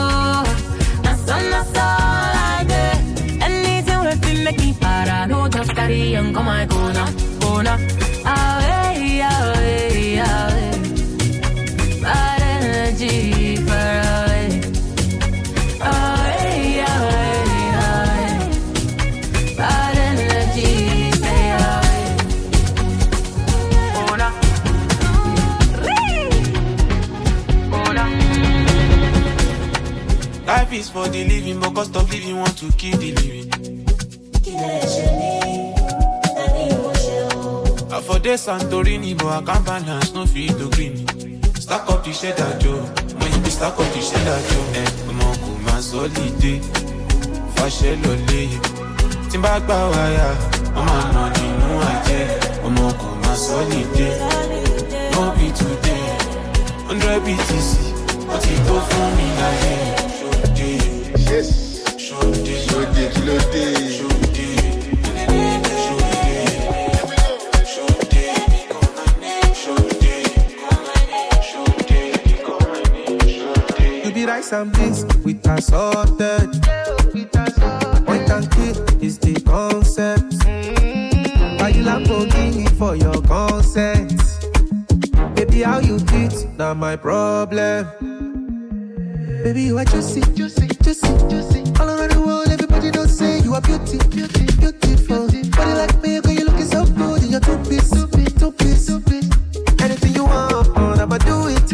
like that. Anything will be make me para, no just carry on, come on, go now. Away. Bad energy far away. Away. Bad energy stay away. Life is for the living, but cost of living want to kill the living. I for this Santorini, but I can't balance, no feel to green. Stack up the cheddar, Joe. When you be stack up the cheddar, Joe. Come on, come on, solid. Fashion lolly. Timba wire. I'm a money, no idea. Come on, come on, solid. No be today. 100 BTC. But it go for me like yes. Show day. Rice and beans with assorted. Point and click is the concept. Buy you Lamborghini for your consent. Baby, how you treat, now my problem. Baby, you are juicy. All around the world, everybody don't say you are beautiful. Body like me, girl, you looking so good in your two-piece. Anything you want, I'ma do it.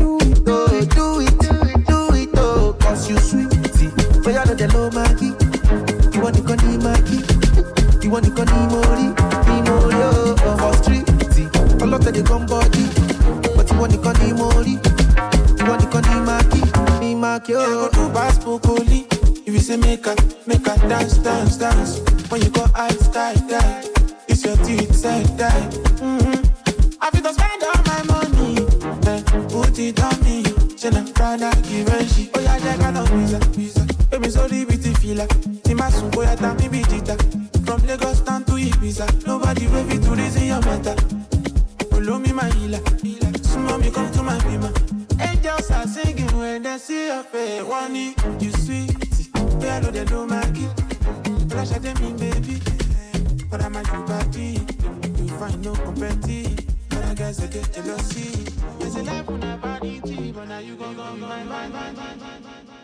You sweetie, but you know the low Maggie. You want to go ni Maggie. You want to go ni Mori, oh. For street, a lot of the gun body. But you want to go ni Mori. You want to go ni Maggie, oh. Yeah, go to Baspokoli. If you say make a dance. When you go high sky, it's your teeth side die. I feel to spend all my money, put it on me. Jenna Prada, Givenchy. Oh yeah, I got visa. Baby, so the beauty feel like Timasu, boy, I tell me be jita. From Lagos down to Ibiza, nobody ready to reason your matter. Follow me, my healer. Soon mommy come to my bima. Angels are singing when they see your face. One you sweet, yeah, I know they know my kid. Flash at them in baby, but I'm a you party. You find no competition. But I guess I get jealousy. It's a life on a body, but now you gon' go.